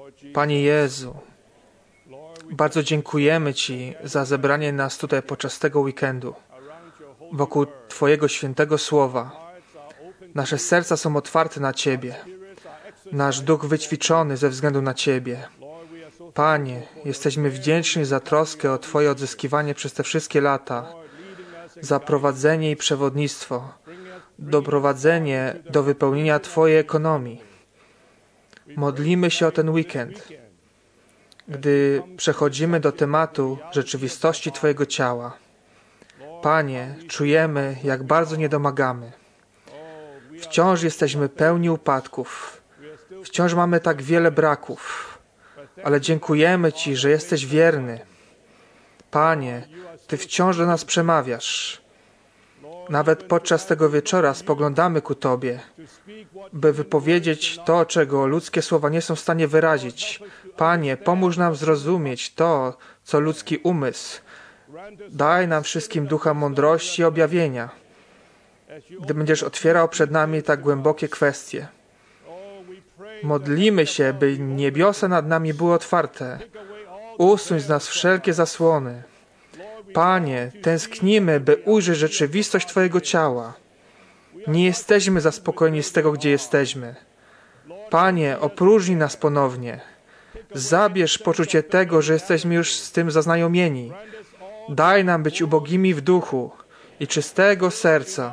Panie Jezu, bardzo dziękujemy Ci za zebranie nas tutaj podczas tego weekendu wokół Twojego świętego słowa. Nasze serca są otwarte na Ciebie. Nasz duch wyćwiczony ze względu na Ciebie. Panie, jesteśmy wdzięczni za troskę o Twoje odzyskiwanie przez te wszystkie lata, za prowadzenie i przewodnictwo, doprowadzenie do wypełnienia Twojej ekonomii. Modlimy się o ten weekend, gdy przechodzimy do tematu rzeczywistości Twojego ciała. Panie, czujemy, jak bardzo nie domagamy. Wciąż jesteśmy pełni upadków. Wciąż mamy tak wiele braków. Ale dziękujemy Ci, że jesteś wierny. Panie, Ty wciąż do nas przemawiasz. Nawet podczas tego wieczora spoglądamy ku Tobie, by wypowiedzieć to, czego ludzkie słowa nie są w stanie wyrazić. Panie, pomóż nam zrozumieć to, co ludzki umysł. Daj nam wszystkim ducha mądrości i objawienia, gdy będziesz otwierał przed nami tak głębokie kwestie. Modlimy się, by niebiosa nad nami były otwarte. Usuń z nas wszelkie zasłony. Panie, tęsknimy, by ujrzeć rzeczywistość Twojego ciała. Nie jesteśmy zaspokojeni z tego, gdzie jesteśmy. Panie, opróżnij nas ponownie. Zabierz poczucie tego, że jesteśmy już z tym zaznajomieni. Daj nam być ubogimi w duchu i czystego serca.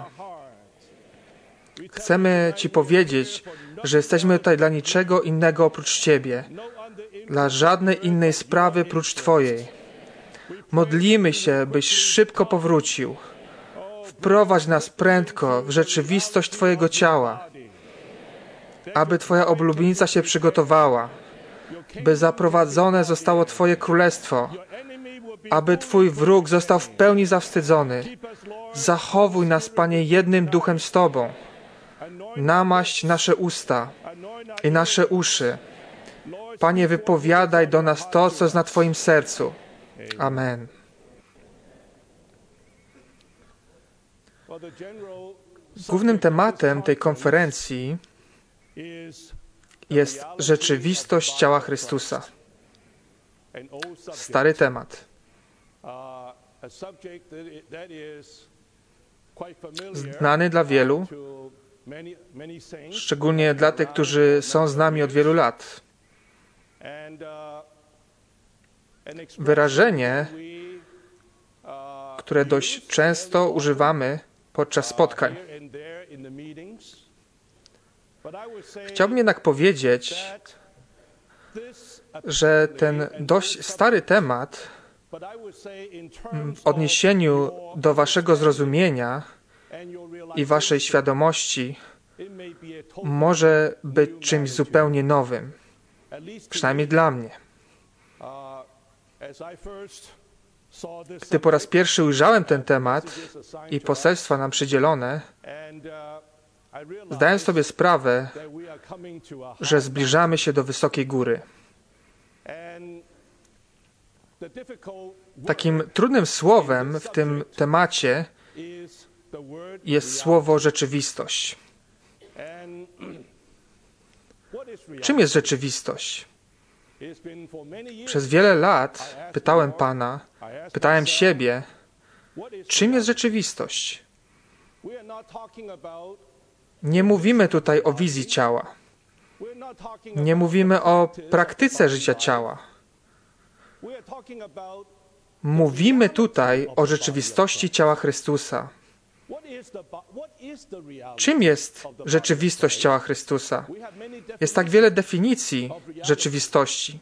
Chcemy Ci powiedzieć, że jesteśmy tutaj dla niczego innego oprócz Ciebie, dla żadnej innej sprawy prócz Twojej. Modlimy się, byś szybko powrócił. Wprowadź nas prędko w rzeczywistość Twojego ciała, aby Twoja oblubienica się przygotowała, by zaprowadzone zostało Twoje królestwo, aby Twój wróg został w pełni zawstydzony. Zachowuj nas, Panie, jednym duchem z Tobą. Namaść nasze usta i nasze uszy. Panie, wypowiadaj do nas to, co jest na Twoim sercu. Amen. Głównym tematem tej konferencji jest rzeczywistość ciała Chrystusa. Stary temat. Znany dla wielu, szczególnie dla tych, którzy są z nami od wielu lat. Wyrażenie, które dość często używamy podczas spotkań. Chciałbym jednak powiedzieć, że ten dość stary temat w odniesieniu do waszego zrozumienia i waszej świadomości może być czymś zupełnie nowym. Przynajmniej dla mnie. Gdy po raz pierwszy ujrzałem ten temat i poselstwa nam przydzielone, zdałem sobie sprawę, że zbliżamy się do wysokiej góry. Takim trudnym słowem w tym temacie jest słowo rzeczywistość. Czym jest rzeczywistość? Przez wiele lat pytałem Pana, pytałem siebie, czym jest rzeczywistość? Nie mówimy tutaj o wizji ciała. Nie mówimy o praktyce życia ciała. Mówimy tutaj o rzeczywistości ciała Chrystusa. Czym jest rzeczywistość ciała Chrystusa? Jest tak wiele definicji rzeczywistości.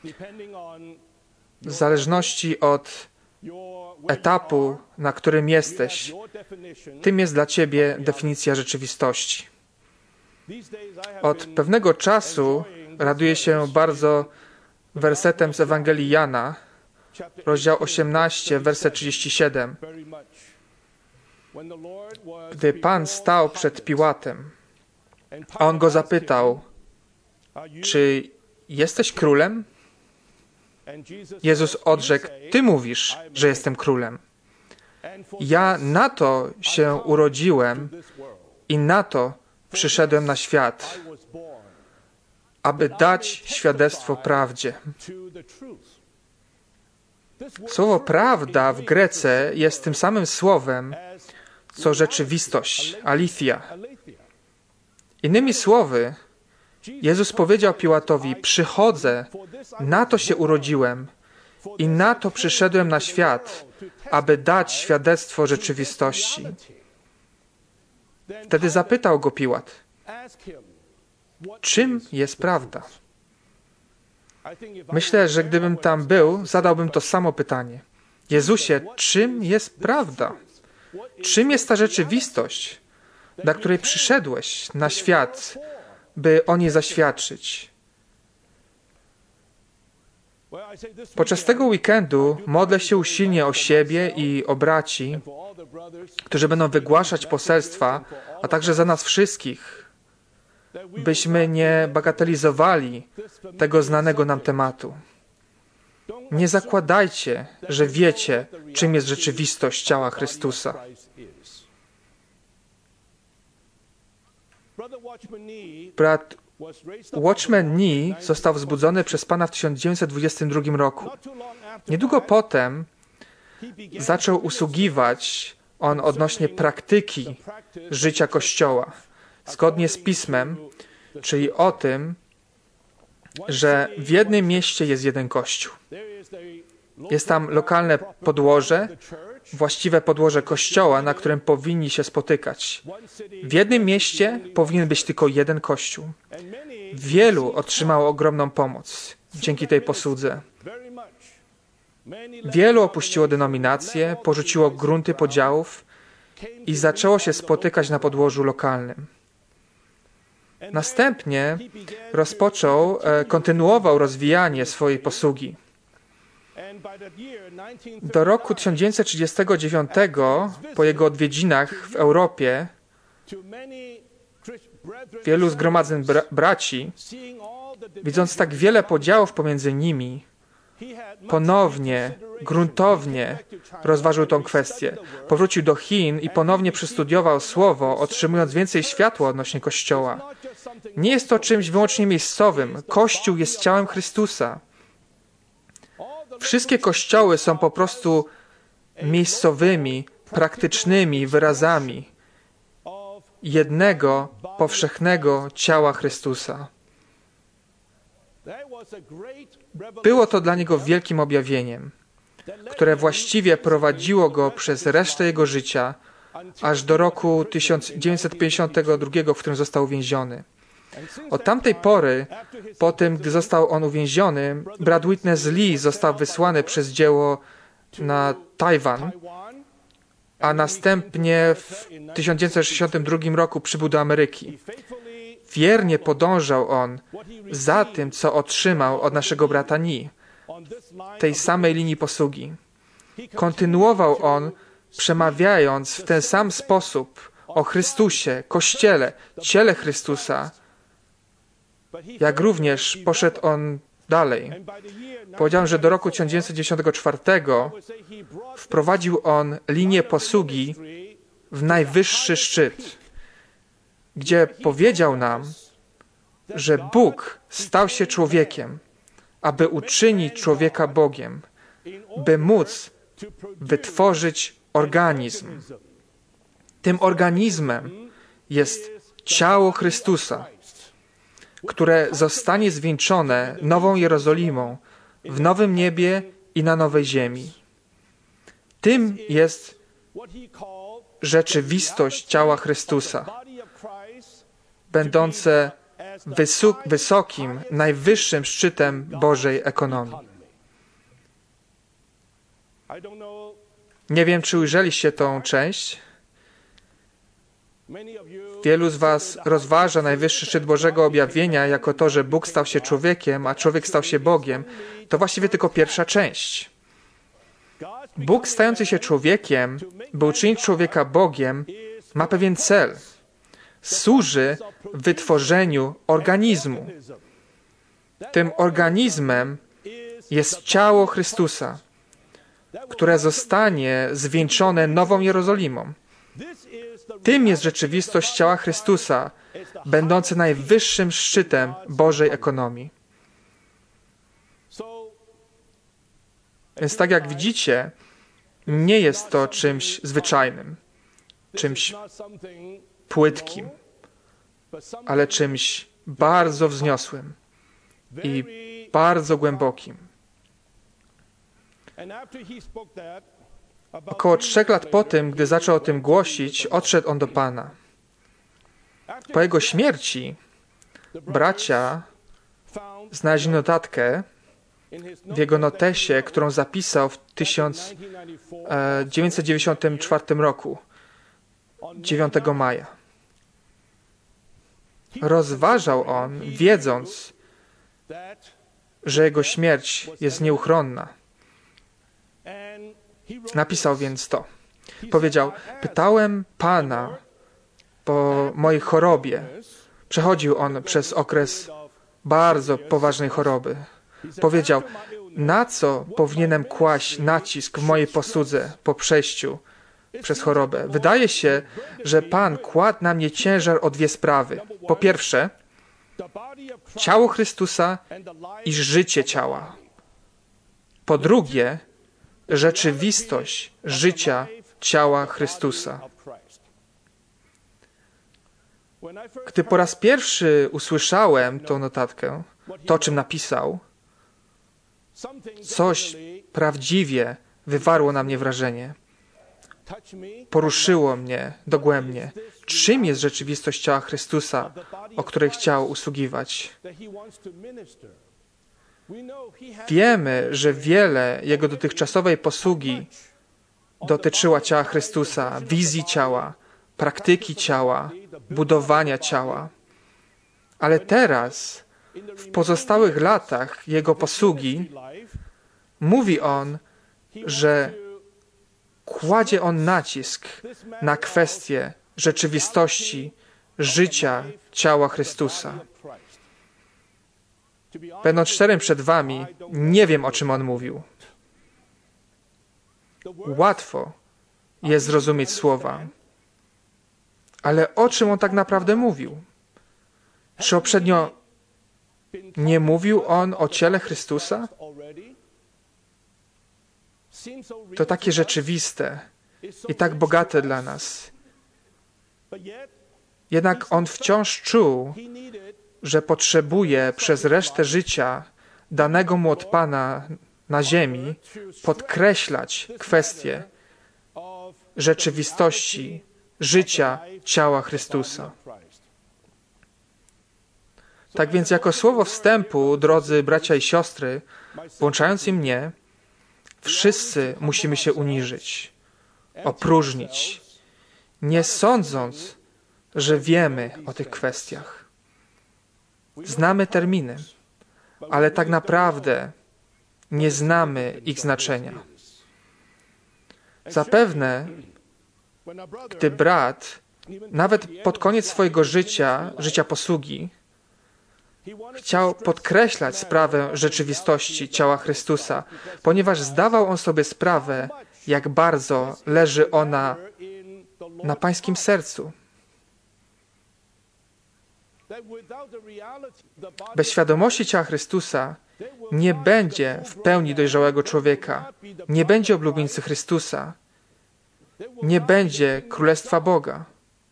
W zależności od etapu, na którym jesteś, tym jest dla Ciebie definicja rzeczywistości. Od pewnego czasu raduję się bardzo wersetem z Ewangelii Jana, rozdział 18, werset 37. Gdy Pan stał przed Piłatem, a on go zapytał, czy jesteś królem? Jezus odrzekł, Ty mówisz, że jestem królem. Ja na to się urodziłem i na to przyszedłem na świat, aby dać świadectwo prawdzie. Słowo prawda w Grece jest tym samym słowem, co rzeczywistość, aletheia. Innymi słowy, Jezus powiedział Piłatowi: przychodzę, na to się urodziłem i na to przyszedłem na świat, aby dać świadectwo rzeczywistości. Wtedy zapytał go Piłat: czym jest prawda? Myślę, że gdybym tam był, zadałbym to samo pytanie. Jezusie, czym jest prawda? Czym jest ta rzeczywistość, dla której przyszedłeś na świat, by o niej zaświadczyć? Podczas tego weekendu modlę się usilnie o siebie i o braci, którzy będą wygłaszać poselstwa, a także za nas wszystkich, byśmy nie bagatelizowali tego znanego nam tematu. Nie zakładajcie, że wiecie, czym jest rzeczywistość ciała Chrystusa. Brat Watchman Nee został wzbudzony przez Pana w 1922 roku. Niedługo potem zaczął usługiwać on odnośnie praktyki życia Kościoła, zgodnie z Pismem, czyli o tym, że w jednym mieście jest jeden Kościół. Jest tam lokalne podłoże, właściwe podłoże Kościoła, na którym powinni się spotykać. W jednym mieście powinien być tylko jeden Kościół. Wielu otrzymało ogromną pomoc dzięki tej posłudze. Wielu opuściło denominację, porzuciło grunty podziałów i zaczęło się spotykać na podłożu lokalnym. Następnie kontynuował rozwijanie swojej posługi. Do roku 1939, po jego odwiedzinach w Europie, wielu zgromadzeń braci, widząc tak wiele podziałów pomiędzy nimi, ponownie, gruntownie rozważył tą kwestię. Powrócił do Chin i ponownie przestudiował Słowo, otrzymując więcej światła odnośnie Kościoła. Nie jest to czymś wyłącznie miejscowym. Kościół jest ciałem Chrystusa. Wszystkie kościoły są po prostu miejscowymi, praktycznymi wyrazami jednego, powszechnego ciała Chrystusa. Było to dla niego wielkim objawieniem, które właściwie prowadziło go przez resztę jego życia, aż do roku 1952, w którym został uwięziony. Od tamtej pory, po tym, gdy został on uwięziony, brat Witness Lee został wysłany przez dzieło na Tajwan, a następnie w 1962 roku przybył do Ameryki. Wiernie podążał on za tym, co otrzymał od naszego brata Nee, tej samej linii posługi. Kontynuował on, przemawiając w ten sam sposób o Chrystusie, Kościele, ciele Chrystusa, jak również poszedł on dalej. Powiedziałem, że do roku 1994 wprowadził on linię posługi w najwyższy szczyt, gdzie powiedział nam, że Bóg stał się człowiekiem, aby uczynić człowieka Bogiem, by móc wytworzyć organizm. Tym organizmem jest ciało Chrystusa, które zostanie zwieńczone nową Jerozolimą w nowym niebie i na nowej ziemi. Tym jest rzeczywistość ciała Chrystusa, będące wysokim, najwyższym szczytem Bożej ekonomii. Nie wiem, czy ujrzeliście tą część. Wielu z was rozważa najwyższy szczyt Bożego objawienia jako to, że Bóg stał się człowiekiem, a człowiek stał się Bogiem. To właściwie tylko pierwsza część. Bóg stający się człowiekiem, by uczynić człowieka Bogiem, ma pewien cel. Służy wytworzeniu organizmu. Tym organizmem jest ciało Chrystusa, które zostanie zwieńczone nową Jerozolimą. Tym jest rzeczywistość ciała Chrystusa, będące najwyższym szczytem Bożej ekonomii. Więc tak jak widzicie, nie jest to czymś zwyczajnym, czymś płytkim, ale czymś bardzo wzniosłym i bardzo głębokim. Około 3 lat po tym, gdy zaczął o tym głosić, odszedł on do Pana. Po jego śmierci bracia znaleźli notatkę w jego notesie, którą zapisał w 1994 roku, 9 maja. Rozważał on, wiedząc, że jego śmierć jest nieuchronna. Napisał więc to. Powiedział, pytałem Pana po mojej chorobie. Przechodził on przez okres bardzo poważnej choroby. Powiedział, na co powinienem kłaść nacisk w mojej posłudze po przejściu przez chorobę. Wydaje się, że Pan kładł na mnie ciężar o 2 sprawy. Po pierwsze, ciało Chrystusa i życie ciała. Po drugie, rzeczywistość życia ciała Chrystusa. Gdy po raz pierwszy usłyszałem tą notatkę, to, czym napisał, coś prawdziwie wywarło na mnie wrażenie. Poruszyło mnie dogłębnie. Czym jest rzeczywistość ciała Chrystusa, o której chciał usługiwać? Wiemy, że wiele jego dotychczasowej posługi dotyczyła ciała Chrystusa, wizji ciała, praktyki ciała, budowania ciała. Ale teraz, w pozostałych latach jego posługi, mówi on, że kładzie on nacisk na kwestię rzeczywistości życia ciała Chrystusa. Będąc szczerym przed wami, nie wiem, o czym on mówił. Łatwo jest zrozumieć słowa, ale o czym on tak naprawdę mówił? Czy poprzednio nie mówił on o ciele Chrystusa? To takie rzeczywiste i tak bogate dla nas. Jednak on wciąż czuł, że potrzebuje przez resztę życia danego mu od Pana na ziemi podkreślać kwestię rzeczywistości życia ciała Chrystusa. Tak więc jako słowo wstępu, drodzy bracia i siostry, włączając i mnie, wszyscy musimy się uniżyć, opróżnić, nie sądząc, że wiemy o tych kwestiach. Znamy terminy, ale tak naprawdę nie znamy ich znaczenia. Zapewne, gdy brat, nawet pod koniec swojego życia posługi, chciał podkreślać sprawę rzeczywistości ciała Chrystusa, ponieważ zdawał on sobie sprawę, jak bardzo leży ona na pańskim sercu. Bez świadomości ciała Chrystusa nie będzie w pełni dojrzałego człowieka, nie będzie oblubieńcy Chrystusa, nie będzie Królestwa Boga.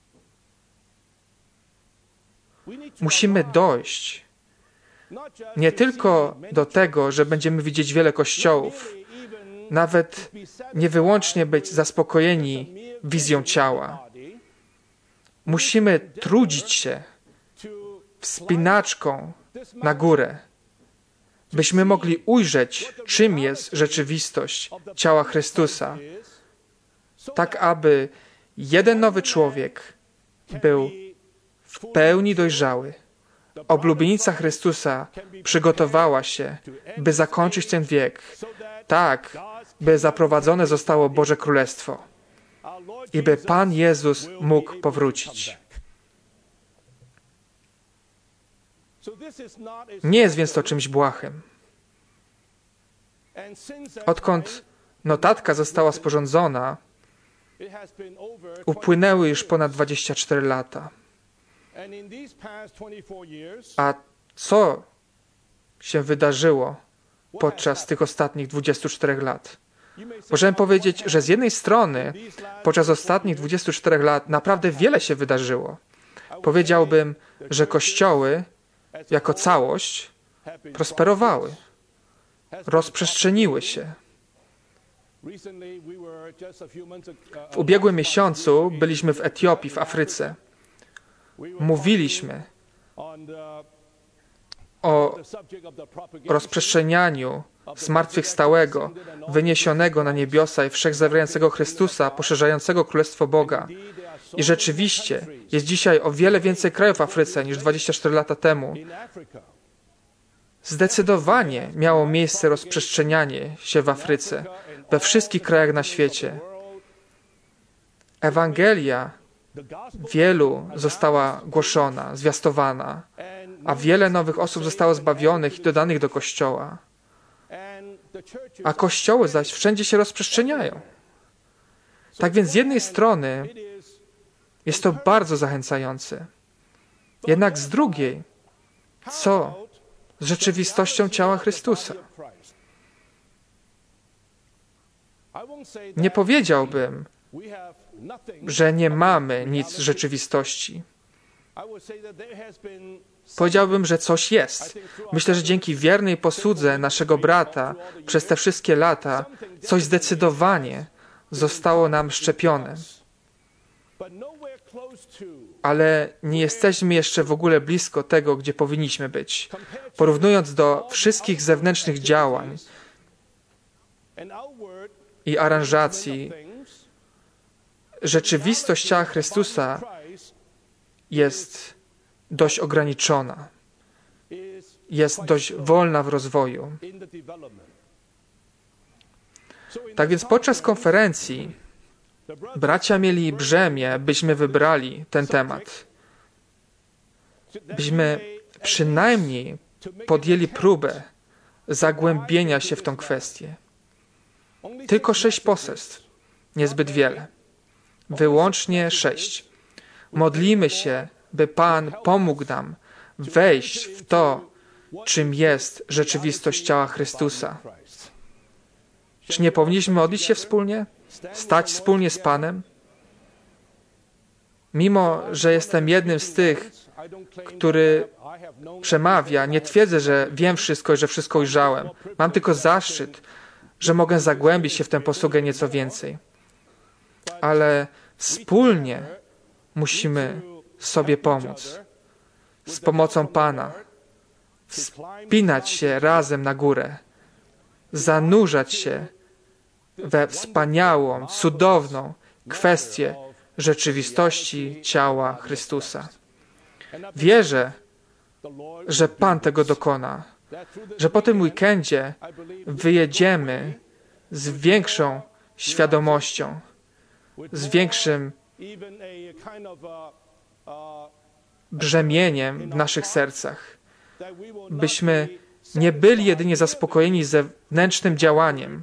Musimy dojść nie tylko do tego, że będziemy widzieć wiele kościołów, nawet nie wyłącznie być zaspokojeni wizją ciała. Musimy trudzić się wspinaczką na górę, byśmy mogli ujrzeć, czym jest rzeczywistość ciała Chrystusa, tak aby jeden nowy człowiek był w pełni dojrzały. Oblubienica Chrystusa przygotowała się, by zakończyć ten wiek, tak, by zaprowadzone zostało Boże Królestwo i by Pan Jezus mógł powrócić. Nie jest więc to czymś błahym. Odkąd notatka została sporządzona, Upłynęły już ponad 24 lata. A co się wydarzyło podczas tych ostatnich 24 lat? Możemy powiedzieć, że z jednej strony podczas ostatnich 24 lat naprawdę wiele się wydarzyło. Powiedziałbym, że kościoły jako całość prosperowały, rozprzestrzeniły się. W ubiegłym miesiącu byliśmy w Etiopii, w Afryce. Mówiliśmy o rozprzestrzenianiu zmartwychwstałego, wyniesionego na niebiosa i wszechzawierającego Chrystusa, poszerzającego Królestwo Boga. I rzeczywiście jest dzisiaj o wiele więcej krajów w Afryce niż 24 lata temu. Zdecydowanie miało miejsce rozprzestrzenianie się w Afryce, we wszystkich krajach na świecie. Ewangelia wielu została głoszona, zwiastowana, a wiele nowych osób zostało zbawionych i dodanych do Kościoła. A kościoły zaś wszędzie się rozprzestrzeniają. Tak więc z jednej strony jest to bardzo zachęcające. Jednak z drugiej, co z rzeczywistością ciała Chrystusa? Nie powiedziałbym, że nie mamy nic z rzeczywistości. Powiedziałbym, że coś jest. Myślę, że dzięki wiernej posłudze naszego brata przez te wszystkie lata coś zdecydowanie zostało nam szczepione. Ale nie jesteśmy jeszcze w ogóle blisko tego, gdzie powinniśmy być. Porównując do wszystkich zewnętrznych działań i aranżacji, rzeczywistość ciała Chrystusa jest dość ograniczona. Jest dość wolna w rozwoju. Tak więc podczas konferencji bracia mieli brzemię, byśmy wybrali ten temat. Byśmy przynajmniej podjęli próbę zagłębienia się w tą kwestię. Tylko 6 poselstw. Niezbyt wiele. Wyłącznie 6. Modlimy się, by Pan pomógł nam wejść w to, czym jest rzeczywistość ciała Chrystusa. Czy nie powinniśmy modlić się wspólnie? Stać wspólnie z Panem? Mimo że jestem jednym z tych, który przemawia, nie twierdzę, że wiem wszystko i że wszystko ujrzałem. Mam tylko zaszczyt, że mogę zagłębić się w tę posługę nieco więcej. Ale wspólnie musimy sobie pomóc. Z pomocą Pana. Wspinać się razem na górę. Zanurzać się we wspaniałą, cudowną kwestię rzeczywistości ciała Chrystusa. Wierzę, że Pan tego dokona, że po tym weekendzie wyjedziemy z większą świadomością, z większym brzemieniem w naszych sercach, byśmy nie byli jedynie zaspokojeni zewnętrznym działaniem,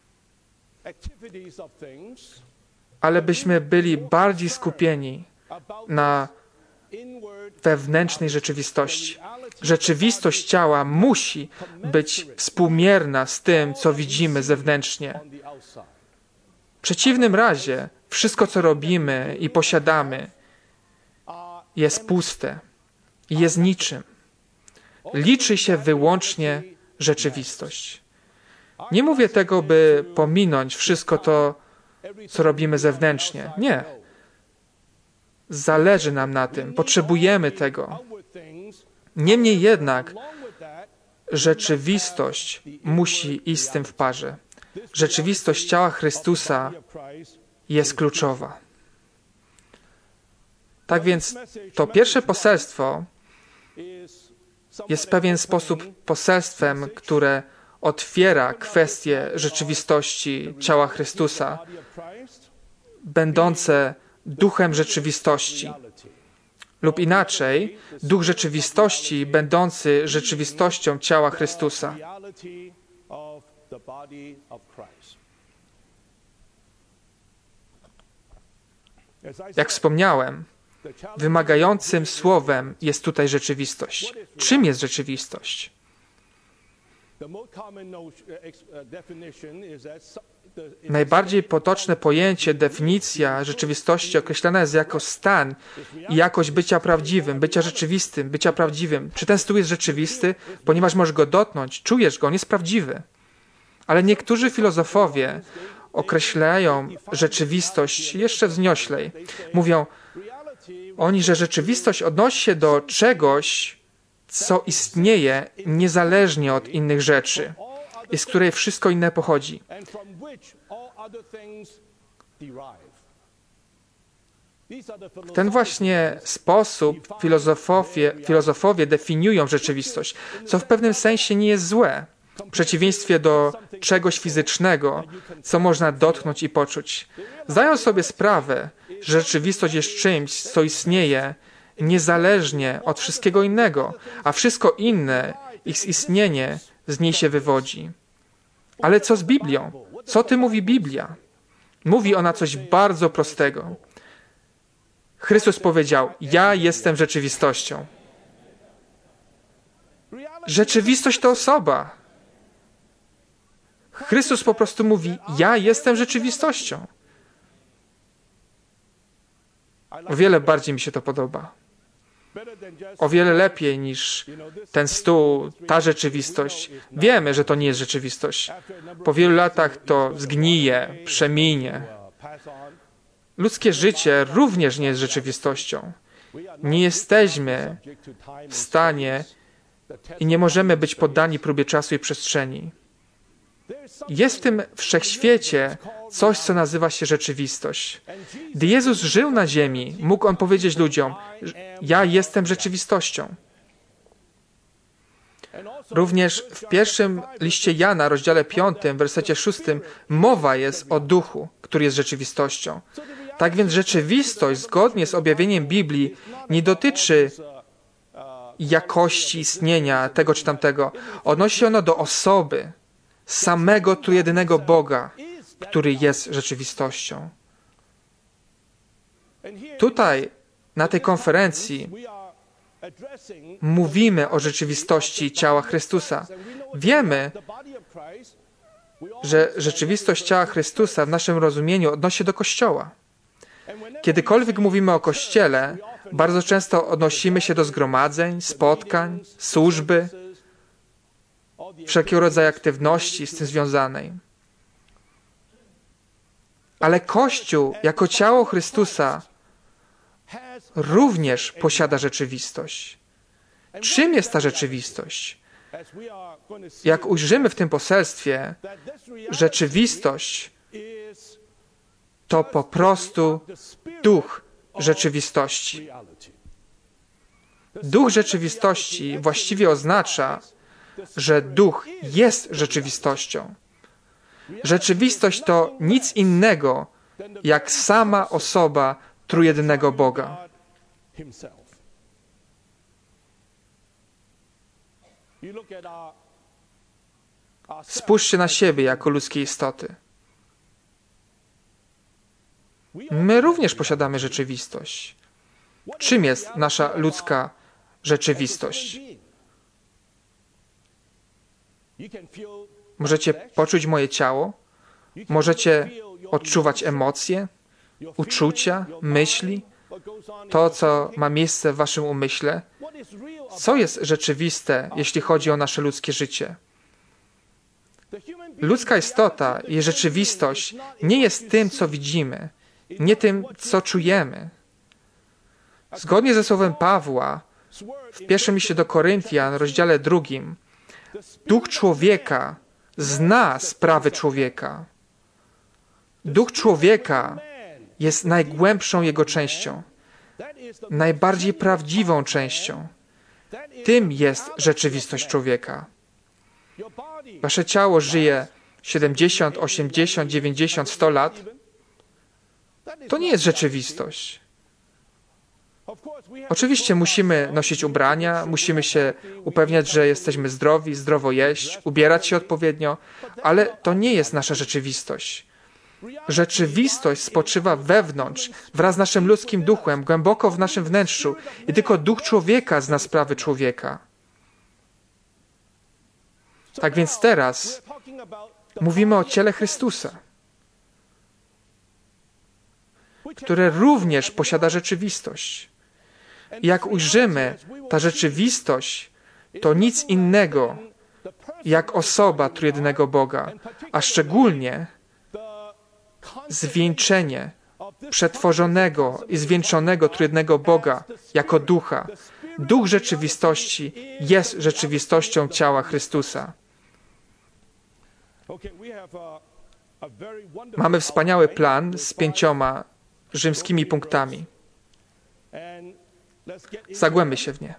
ale byśmy byli bardziej skupieni na wewnętrznej rzeczywistości. Rzeczywistość ciała musi być współmierna z tym, co widzimy zewnętrznie. W przeciwnym razie wszystko, co robimy i posiadamy, jest puste i jest niczym. Liczy się wyłącznie rzeczywistość. Nie mówię tego, by pominąć wszystko to, co robimy zewnętrznie. Nie. Zależy nam na tym. Potrzebujemy tego. Niemniej jednak rzeczywistość musi iść z tym w parze. Rzeczywistość ciała Chrystusa jest kluczowa. Tak więc to pierwsze poselstwo jest w pewien sposób poselstwem, które otwiera kwestię rzeczywistości ciała Chrystusa, będące duchem rzeczywistości. Lub inaczej, duch rzeczywistości będący rzeczywistością ciała Chrystusa. Jak wspomniałem, wymagającym słowem jest tutaj rzeczywistość. Czym jest rzeczywistość? Najbardziej potoczne pojęcie, definicja rzeczywistości określana jest jako stan i jakość bycia prawdziwym, bycia rzeczywistym, bycia prawdziwym. Czy ten stół jest rzeczywisty? Ponieważ możesz go dotknąć, czujesz go, on jest prawdziwy. Ale niektórzy filozofowie określają rzeczywistość jeszcze wznioślej. Mówią oni, że rzeczywistość odnosi się do czegoś, co istnieje niezależnie od innych rzeczy i z której wszystko inne pochodzi. W ten właśnie sposób filozofowie definiują rzeczywistość, co w pewnym sensie nie jest złe, w przeciwieństwie do czegoś fizycznego, co można dotknąć i poczuć. Zdają sobie sprawę, że rzeczywistość jest czymś, co istnieje niezależnie od wszystkiego innego, a wszystko inne, ich istnienie z niej się wywodzi. Ale co z Biblią? Co ty mówi Biblia? Mówi ona coś bardzo prostego. Chrystus powiedział: ja jestem rzeczywistością. Rzeczywistość to osoba. Chrystus po prostu mówi: ja jestem rzeczywistością. O wiele bardziej mi się to podoba. O wiele lepiej niż ten stół, ta rzeczywistość. Wiemy, że to nie jest rzeczywistość. Po wielu latach to zgnije, przeminie. Ludzkie życie również nie jest rzeczywistością. Nie jesteśmy w stanie i nie możemy być poddani próbie czasu i przestrzeni. Jest w tym wszechświecie coś, co nazywa się rzeczywistość. Gdy Jezus żył na ziemi, mógł On powiedzieć ludziom: ja jestem rzeczywistością. Również w pierwszym liście Jana, rozdziale 5, wersecie 6, mowa jest o duchu, który jest rzeczywistością. Tak więc rzeczywistość, zgodnie z objawieniem Biblii, nie dotyczy jakości istnienia tego czy tamtego. Odnosi się ono do osoby, samego trójjedynego Boga, który jest rzeczywistością. Tutaj, na tej konferencji, mówimy o rzeczywistości ciała Chrystusa. Wiemy, że rzeczywistość ciała Chrystusa w naszym rozumieniu odnosi się do Kościoła. Kiedykolwiek mówimy o Kościele, bardzo często odnosimy się do zgromadzeń, spotkań, służby, wszelkiego rodzaju aktywności z tym związanej. Ale Kościół, jako ciało Chrystusa, również posiada rzeczywistość. Czym jest ta rzeczywistość? Jak ujrzymy w tym poselstwie, rzeczywistość to po prostu duch rzeczywistości. Duch rzeczywistości właściwie oznacza, że duch jest rzeczywistością. Rzeczywistość to nic innego, jak sama osoba trójjedynego Boga. Spójrzcie na siebie jako ludzkie istoty. My również posiadamy rzeczywistość. Czym jest nasza ludzka rzeczywistość? Możecie poczuć moje ciało? Możecie odczuwać emocje, uczucia, myśli? To, co ma miejsce w waszym umyśle? Co jest rzeczywiste, jeśli chodzi o nasze ludzkie życie? Ludzka istota i rzeczywistość nie jest tym, co widzimy, nie tym, co czujemy. Zgodnie ze słowem Pawła, w pierwszym liście do Koryntian, rozdziale 2, duch człowieka zna sprawy człowieka. Duch człowieka jest najgłębszą jego częścią, najbardziej prawdziwą częścią. Tym jest rzeczywistość człowieka. Wasze ciało żyje 70, 80, 90, 100 lat. To nie jest rzeczywistość. Oczywiście musimy nosić ubrania, musimy się upewniać, że jesteśmy zdrowi, zdrowo jeść, ubierać się odpowiednio, ale to nie jest nasza rzeczywistość. Rzeczywistość spoczywa wewnątrz, wraz z naszym ludzkim duchem, głęboko w naszym wnętrzu i tylko duch człowieka zna sprawy człowieka. Tak więc teraz mówimy o ciele Chrystusa, które również posiada rzeczywistość. I jak ujrzymy, ta rzeczywistość to nic innego jak osoba trójjedynego Boga, a szczególnie zwieńczenie przetworzonego i zwieńczonego trójjednego Boga jako ducha. Duch rzeczywistości jest rzeczywistością ciała Chrystusa. Mamy wspaniały plan z 5 rzymskimi punktami. Zagłębmy się w nie.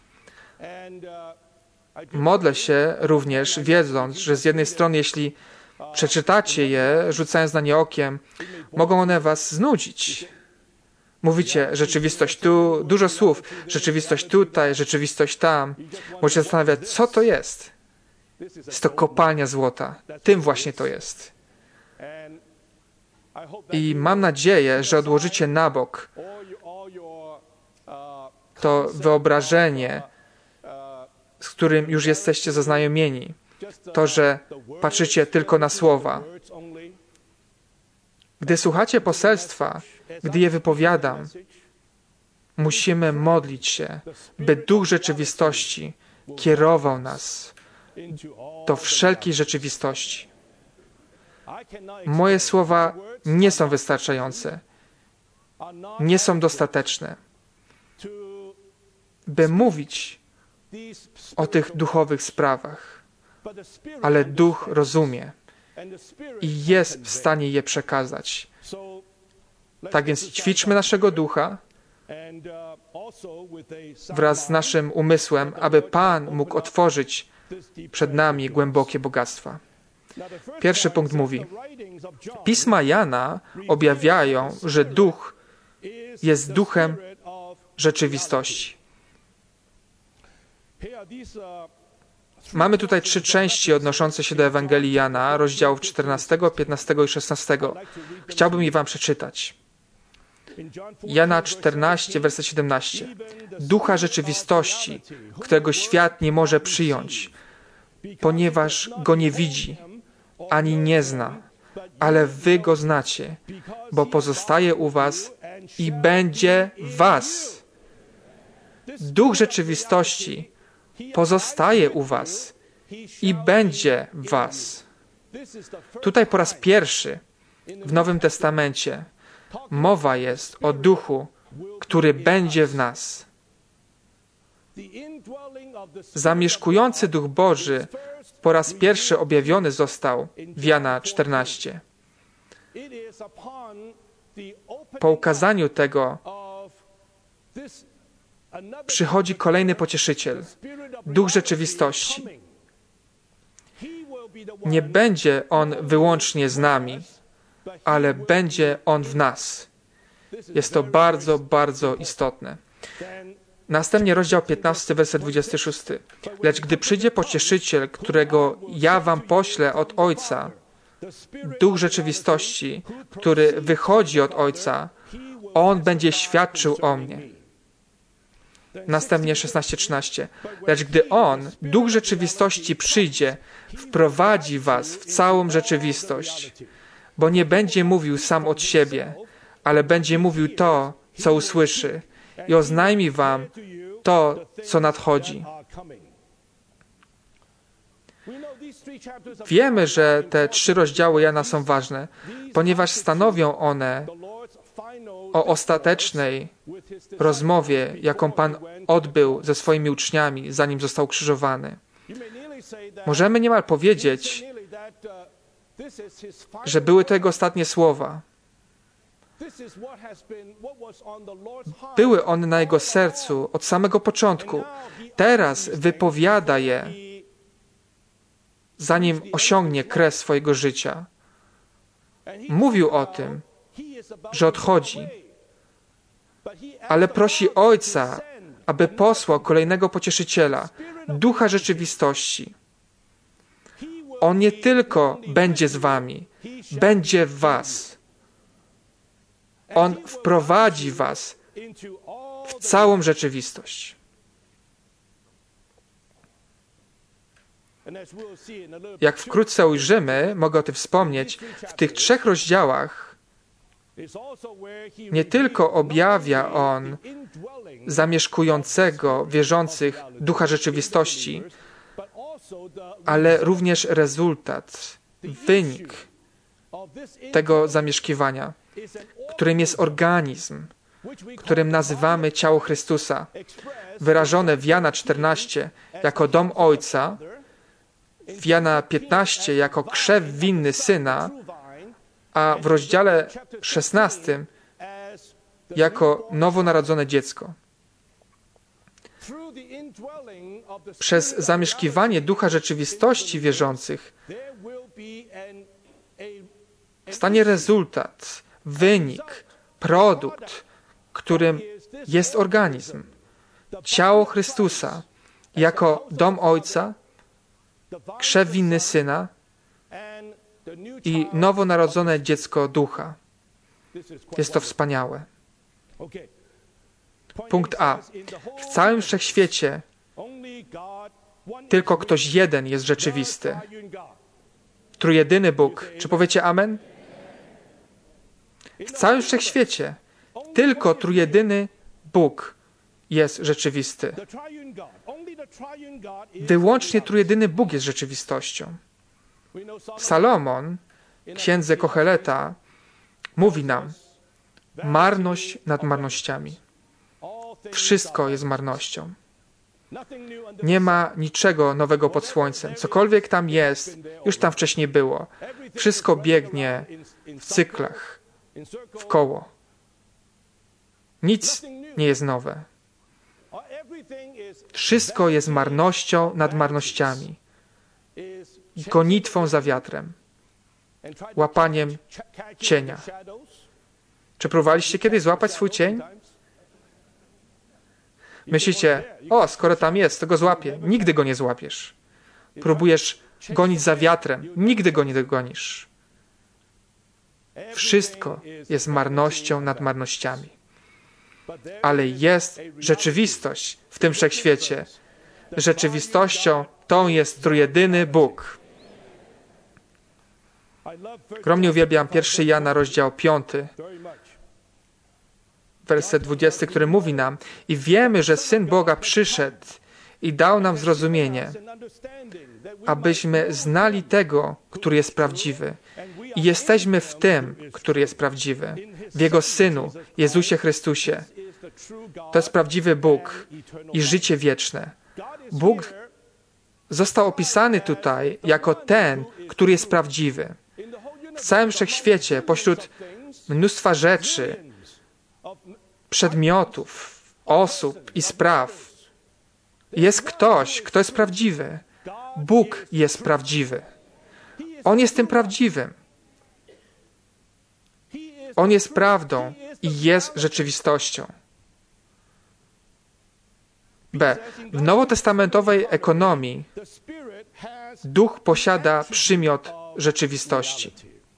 Modlę się również, wiedząc, że z jednej strony, jeśli przeczytacie je, rzucając na nie okiem, mogą one was znudzić. Mówicie, rzeczywistość tu, dużo słów, rzeczywistość tutaj, rzeczywistość tam. Możecie zastanawiać, co to jest. Jest to kopalnia złota. Tym właśnie to jest. I mam nadzieję, że odłożycie na bok to wyobrażenie, z którym już jesteście zaznajomieni. To, że patrzycie tylko na słowa. Gdy słuchacie poselstwa, gdy je wypowiadam, musimy modlić się, by Duch rzeczywistości kierował nas do wszelkiej rzeczywistości. Moje słowa nie są wystarczające, nie są dostateczne, by mówić o tych duchowych sprawach, ale Duch rozumie i jest w stanie je przekazać. Tak więc ćwiczmy naszego ducha wraz z naszym umysłem, aby Pan mógł otworzyć przed nami głębokie bogactwa. Pierwszy punkt mówi: Pisma Jana objawiają, że Duch jest duchem rzeczywistości. Mamy tutaj 3 części odnoszące się do Ewangelii Jana, rozdziałów 14, 15 i 16. Chciałbym je wam przeczytać. Jana 14, werset 17. Ducha rzeczywistości, którego świat nie może przyjąć, ponieważ go nie widzi, ani nie zna, ale wy go znacie, bo pozostaje u was i będzie w was. Duch rzeczywistości pozostaje u was i będzie w was. Tutaj po raz pierwszy w Nowym Testamencie mowa jest o Duchu, który będzie w nas. Zamieszkujący Duch Boży po raz pierwszy objawiony został w Jana 14. Po ukazaniu tego przychodzi kolejny pocieszyciel, Duch rzeczywistości. Nie będzie On wyłącznie z nami, ale będzie On w nas. Jest to bardzo, bardzo istotne. Następnie rozdział 15, werset 26. Lecz gdy przyjdzie pocieszyciel, którego ja wam poślę od Ojca, Duch rzeczywistości, który wychodzi od Ojca, On będzie świadczył o mnie. Następnie 16:13. Lecz gdy On, Duch rzeczywistości, przyjdzie, wprowadzi was w całą rzeczywistość, bo nie będzie mówił sam od siebie, ale będzie mówił to, co usłyszy i oznajmi wam to, co nadchodzi. Wiemy, że te 3 rozdziały Jana są ważne, ponieważ stanowią one o ostatecznej rozmowie, jaką Pan odbył ze swoimi uczniami, zanim został ukrzyżowany. Możemy niemal powiedzieć, że były to Jego ostatnie słowa. Były one na Jego sercu od samego początku. Teraz wypowiada je, zanim osiągnie kres swojego życia. Mówił o tym, że odchodzi, ale prosi Ojca, aby posłał kolejnego pocieszyciela, Ducha rzeczywistości. On nie tylko będzie z wami, będzie w was. On wprowadzi was w całą rzeczywistość. Jak wkrótce ujrzymy, mogę o tym wspomnieć, w tych 3 rozdziałach nie tylko objawia On zamieszkującego wierzących Ducha Rzeczywistości, ale również rezultat, wynik tego zamieszkiwania, którym jest organizm, którym nazywamy ciało Chrystusa, wyrażone w Jana 14 jako dom Ojca, w Jana 15 jako krzew winny Syna, a w rozdziale 16 jako nowonarodzone dziecko. Przez zamieszkiwanie Ducha Rzeczywistości wierzących stanie rezultat, wynik, produkt, którym jest organizm. Ciało Chrystusa jako dom Ojca, krzew winny Syna i nowonarodzone dziecko Ducha. Jest to wspaniałe. Punkt A. W całym wszechświecie tylko ktoś jeden jest rzeczywisty. Trójjedyny Bóg. Czy powiecie amen? W całym wszechświecie tylko trójjedyny Bóg jest rzeczywisty. Wyłącznie trójjedyny Bóg jest rzeczywistością. Salomon, w księdze Kocheleta, mówi nam: marność nad marnościami. Wszystko jest marnością. Nie ma niczego nowego pod słońcem. Cokolwiek tam jest, już tam wcześniej było. Wszystko biegnie w cyklach, w koło. Nic nie jest nowe. Wszystko jest marnością nad marnościami. Gonitwą za wiatrem. Łapaniem cienia. Czy próbowaliście kiedyś złapać swój cień? Myślicie, o, skoro tam jest, to go złapię. Nigdy go nie złapiesz. Próbujesz gonić za wiatrem. Nigdy go nie dogonisz. Wszystko jest marnością nad marnościami. Ale jest rzeczywistość w tym wszechświecie. Rzeczywistością tą jest trójjedyny Bóg. Ogromnie uwielbiam 1 Jana, rozdział 5, werset 20, który mówi nam: i wiemy, że Syn Boga przyszedł i dał nam zrozumienie, abyśmy znali tego, który jest prawdziwy. I jesteśmy w tym, który jest prawdziwy. W Jego Synu, Jezusie Chrystusie. To jest prawdziwy Bóg i życie wieczne. Bóg został opisany tutaj jako ten, który jest prawdziwy. W całym wszechświecie, pośród mnóstwa rzeczy, przedmiotów, osób i spraw, jest ktoś, kto jest prawdziwy. Bóg jest prawdziwy. On jest tym prawdziwym. On jest prawdą i jest rzeczywistością. B. W nowotestamentowej ekonomii Duch posiada przymiot rzeczywistości.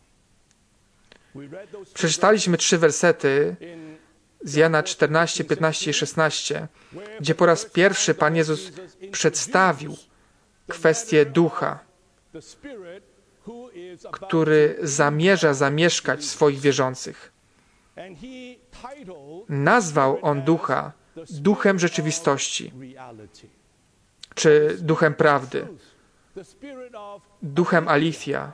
Przeczytaliśmy 3 wersety z Jana 14, 15 i 16, gdzie po raz pierwszy Pan Jezus przedstawił kwestię Ducha, który zamierza zamieszkać w swoich wierzących. Nazwał On Ducha Duchem rzeczywistości, czy Duchem prawdy, Duchem Aletheia.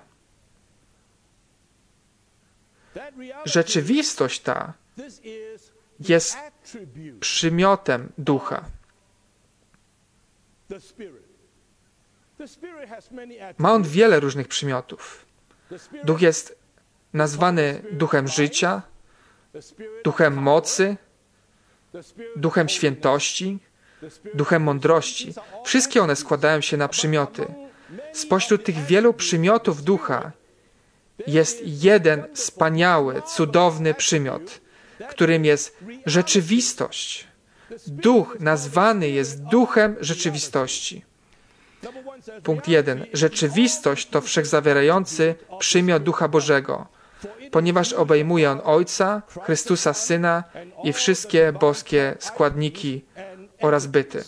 Rzeczywistość ta jest przymiotem Ducha. Ma on wiele różnych przymiotów. Duch jest nazwany Duchem życia, Duchem mocy, Duchem świętości, Duchem mądrości. Wszystkie one składają się na przymioty. Spośród tych wielu przymiotów Ducha jest jeden wspaniały, cudowny przymiot, którym jest rzeczywistość. Duch nazwany jest Duchem rzeczywistości. Punkt 1. Rzeczywistość to wszechzawierający przymiot Ducha Bożego, ponieważ obejmuje on Ojca, Chrystusa Syna i wszystkie boskie składniki oraz byty.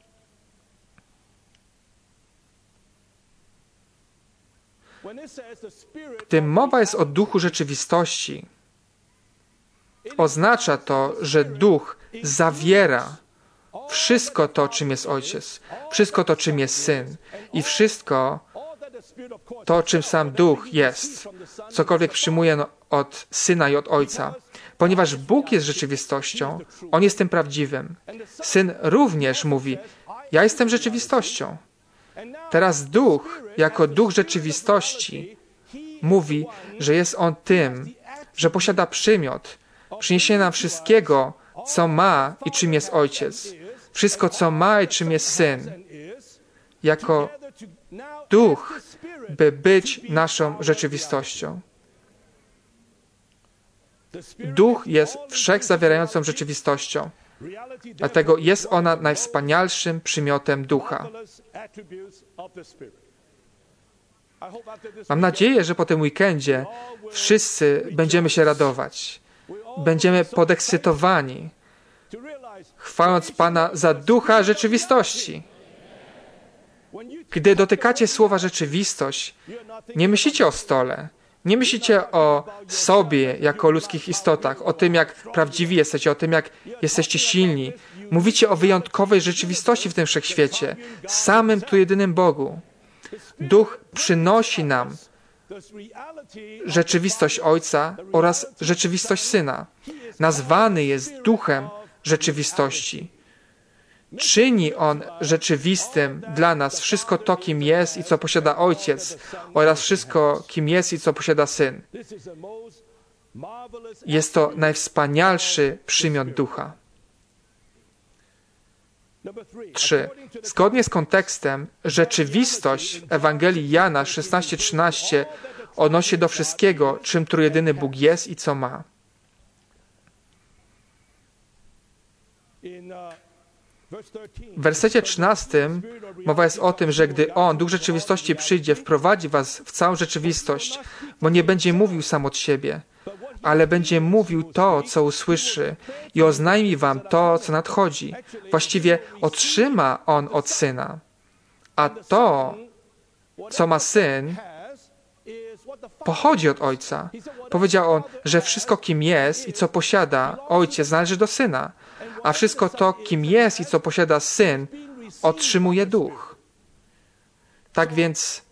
Gdy mowa jest o Duchu rzeczywistości, oznacza to, że Duch zawiera wszystko to, czym jest Ojciec, wszystko to, czym jest Syn i wszystko to, czym sam Duch jest, cokolwiek przyjmuje od Syna i od Ojca. Ponieważ Bóg jest rzeczywistością, On jest tym prawdziwym. Syn również mówi, ja jestem rzeczywistością. Teraz Duch, jako Duch rzeczywistości, mówi, że jest On tym, że posiada przymiot, przyniesienie nam wszystkiego, co ma i czym jest Ojciec. Wszystko, co ma i czym jest Syn. Jako Duch, by być naszą rzeczywistością. Duch jest wszechzawierającą rzeczywistością. Dlatego jest ona najwspanialszym przymiotem Ducha. Mam nadzieję, że po tym weekendzie wszyscy będziemy się radować. Będziemy podekscytowani, chwaląc Pana za Ducha rzeczywistości. Gdy dotykacie słowa rzeczywistość, nie myślicie o stole, nie myślicie o sobie jako o ludzkich istotach, o tym, jak prawdziwi jesteście, o tym, jak jesteście silni. Mówicie o wyjątkowej rzeczywistości w tym wszechświecie, samym trójjedynym Bogu. Duch przynosi nam rzeczywistość Ojca oraz rzeczywistość Syna. Nazwany jest Duchem rzeczywistości. Czyni On rzeczywistym dla nas wszystko to, kim jest i co posiada Ojciec, oraz wszystko, kim jest i co posiada Syn. Jest to najwspanialszy przymiot Ducha. 3. Zgodnie z kontekstem, rzeczywistość w Ewangelii Jana 16:13 odnosi się do wszystkiego, czym trójjedyny Bóg jest i co ma. W wersecie 13 mowa jest o tym, że gdy On, Duch rzeczywistości, przyjdzie, wprowadzi was w całą rzeczywistość, bo nie będzie mówił sam od siebie, ale będzie mówił to, co usłyszy i oznajmi wam to, co nadchodzi. Właściwie otrzyma On od Syna. A to, co ma Syn, pochodzi od Ojca. Powiedział On, że wszystko, kim jest i co posiada Ojciec, należy do Syna, a wszystko to, kim jest i co posiada Syn, otrzymuje Duch. Tak więc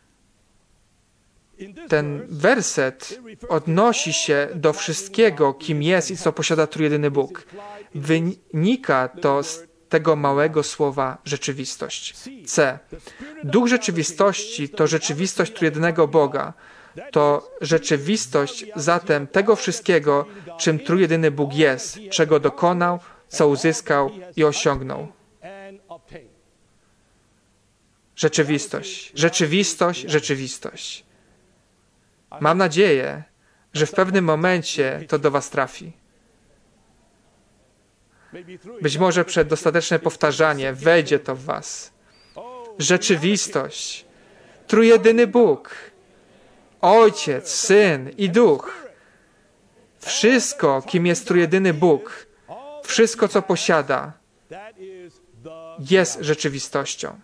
ten werset odnosi się do wszystkiego, kim jest i co posiada trójjedyny Bóg. Wynika to z tego małego słowa rzeczywistość. C. Duch rzeczywistości to rzeczywistość trójjedynego Boga. To rzeczywistość zatem tego wszystkiego, czym trójjedyny Bóg jest, czego dokonał, co uzyskał i osiągnął. Rzeczywistość, rzeczywistość, rzeczywistość. Mam nadzieję, że w pewnym momencie to do was trafi. Być może przez dostateczne powtarzanie wejdzie to w was. Rzeczywistość. Trójjedyny Bóg. Ojciec, Syn i Duch. Wszystko, kim jest trójjedyny Bóg, wszystko, co posiada, jest rzeczywistością.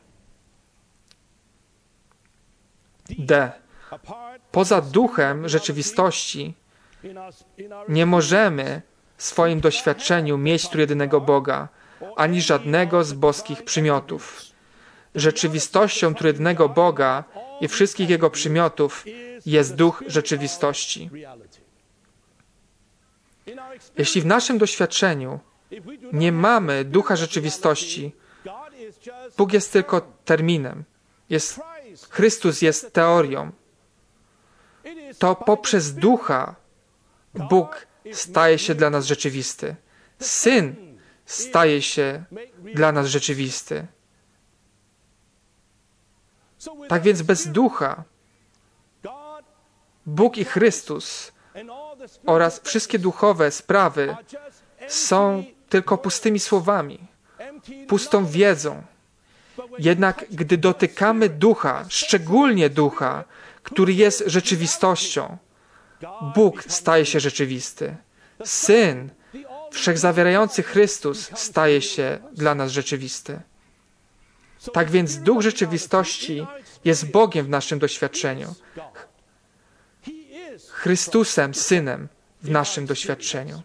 D. Poza duchem rzeczywistości nie możemy w swoim doświadczeniu mieć trójjedynego Boga, ani żadnego z boskich przymiotów. Rzeczywistością trójjedynego Boga i wszystkich Jego przymiotów jest duch rzeczywistości. Jeśli w naszym doświadczeniu nie mamy ducha rzeczywistości, Bóg jest tylko terminem. Chrystus jest teorią. To poprzez ducha Bóg staje się dla nas rzeczywisty. Syn staje się dla nas rzeczywisty. Tak więc bez ducha Bóg i Chrystus oraz wszystkie duchowe sprawy są tylko pustymi słowami, pustą wiedzą. Jednak gdy dotykamy Ducha, szczególnie Ducha, który jest rzeczywistością, Bóg staje się rzeczywisty. Syn, wszechzawierający Chrystus, staje się dla nas rzeczywisty. Tak więc Duch rzeczywistości jest Bogiem w naszym doświadczeniu. Chrystusem, Synem w naszym doświadczeniu.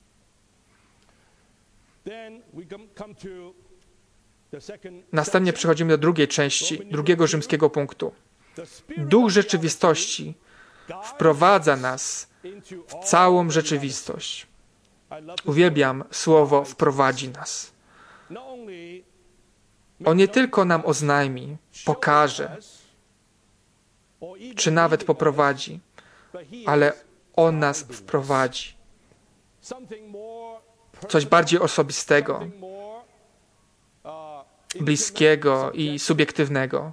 Następnie przechodzimy do drugiej części, drugiego rzymskiego punktu. Duch rzeczywistości wprowadza nas w całą rzeczywistość. Uwielbiam słowo wprowadzi nas. On nie tylko nam oznajmi, pokaże, czy nawet poprowadzi, ale On nas wprowadzi. Coś bardziej osobistego, bliskiego i subiektywnego.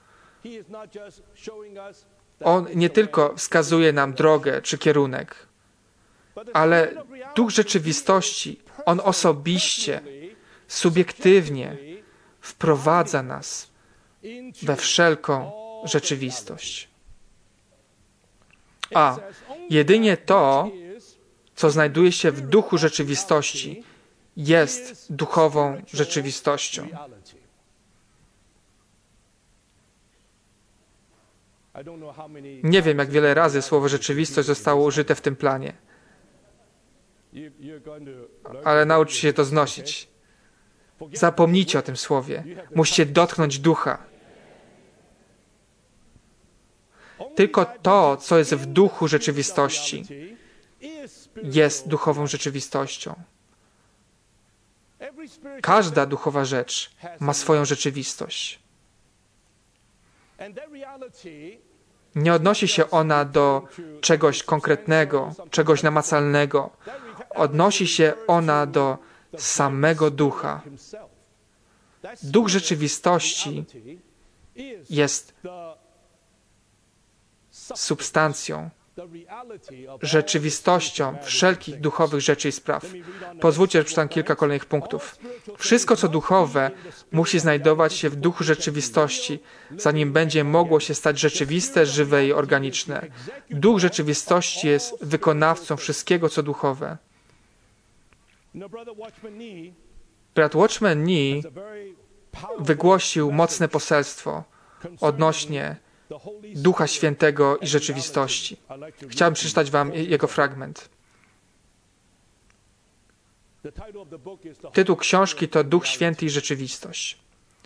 On nie tylko wskazuje nam drogę czy kierunek, ale Duch rzeczywistości, On osobiście, subiektywnie wprowadza nas we wszelką rzeczywistość. A jedynie to, co znajduje się w duchu rzeczywistości, jest duchową rzeczywistością. Nie wiem, jak wiele razy słowo rzeczywistość zostało użyte w tym planie, ale nauczcie się to znosić. Zapomnijcie o tym słowie. Musicie dotknąć Ducha. Tylko to, co jest w duchu rzeczywistości, jest duchową rzeczywistością. Każda duchowa rzecz ma swoją rzeczywistość. Nie odnosi się ona do czegoś konkretnego, czegoś namacalnego. Odnosi się ona do samego Ducha. Duch rzeczywistości jest substancją, rzeczywistością wszelkich duchowych rzeczy i spraw. Pozwólcie, że przeczytam kilka kolejnych punktów. Wszystko, co duchowe, musi znajdować się w duchu rzeczywistości, zanim będzie mogło się stać rzeczywiste, żywe i organiczne. Duch rzeczywistości jest wykonawcą wszystkiego, co duchowe. Brat Watchman Nee wygłosił mocne poselstwo odnośnie Ducha Świętego i rzeczywistości. Chciałbym przeczytać wam jego fragment. Tytuł książki to Duch Święty i rzeczywistość.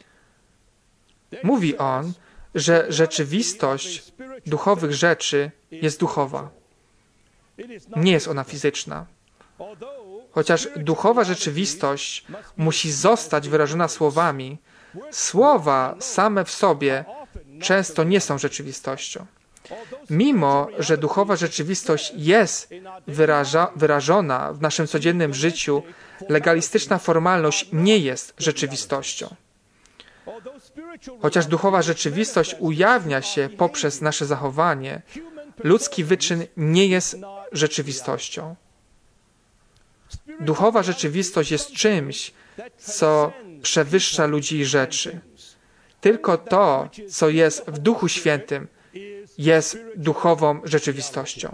Mówi on, że rzeczywistość duchowych rzeczy jest duchowa. Nie jest ona fizyczna. Chociaż duchowa rzeczywistość musi zostać wyrażona słowami, słowa same w sobie często nie są rzeczywistością. Mimo że duchowa rzeczywistość jest wyrażona w naszym codziennym życiu, legalistyczna formalność nie jest rzeczywistością. Chociaż duchowa rzeczywistość ujawnia się poprzez nasze zachowanie, ludzki wyczyn nie jest rzeczywistością. Duchowa rzeczywistość jest czymś, co przewyższa ludzi i rzeczy. Tylko to, co jest w Duchu Świętym, jest duchową rzeczywistością.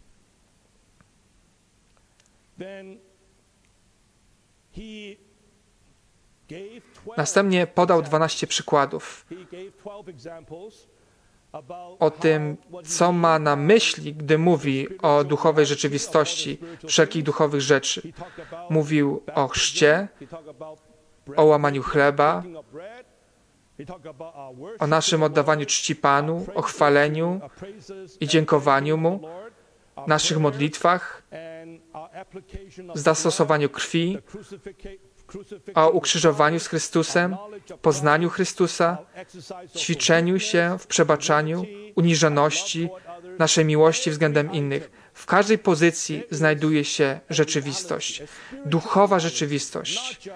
Następnie podał 12 przykładów o tym, co ma na myśli, gdy mówi o duchowej rzeczywistości, wszelkich duchowych rzeczy. Mówił o chrzcie, o łamaniu chleba, o naszym oddawaniu czci Panu, o chwaleniu i dziękowaniu Mu, naszych modlitwach, zastosowaniu krwi, o ukrzyżowaniu z Chrystusem, poznaniu Chrystusa, ćwiczeniu się w przebaczaniu, uniżoności, naszej miłości względem innych. W każdej pozycji znajduje się rzeczywistość, duchowa rzeczywistość,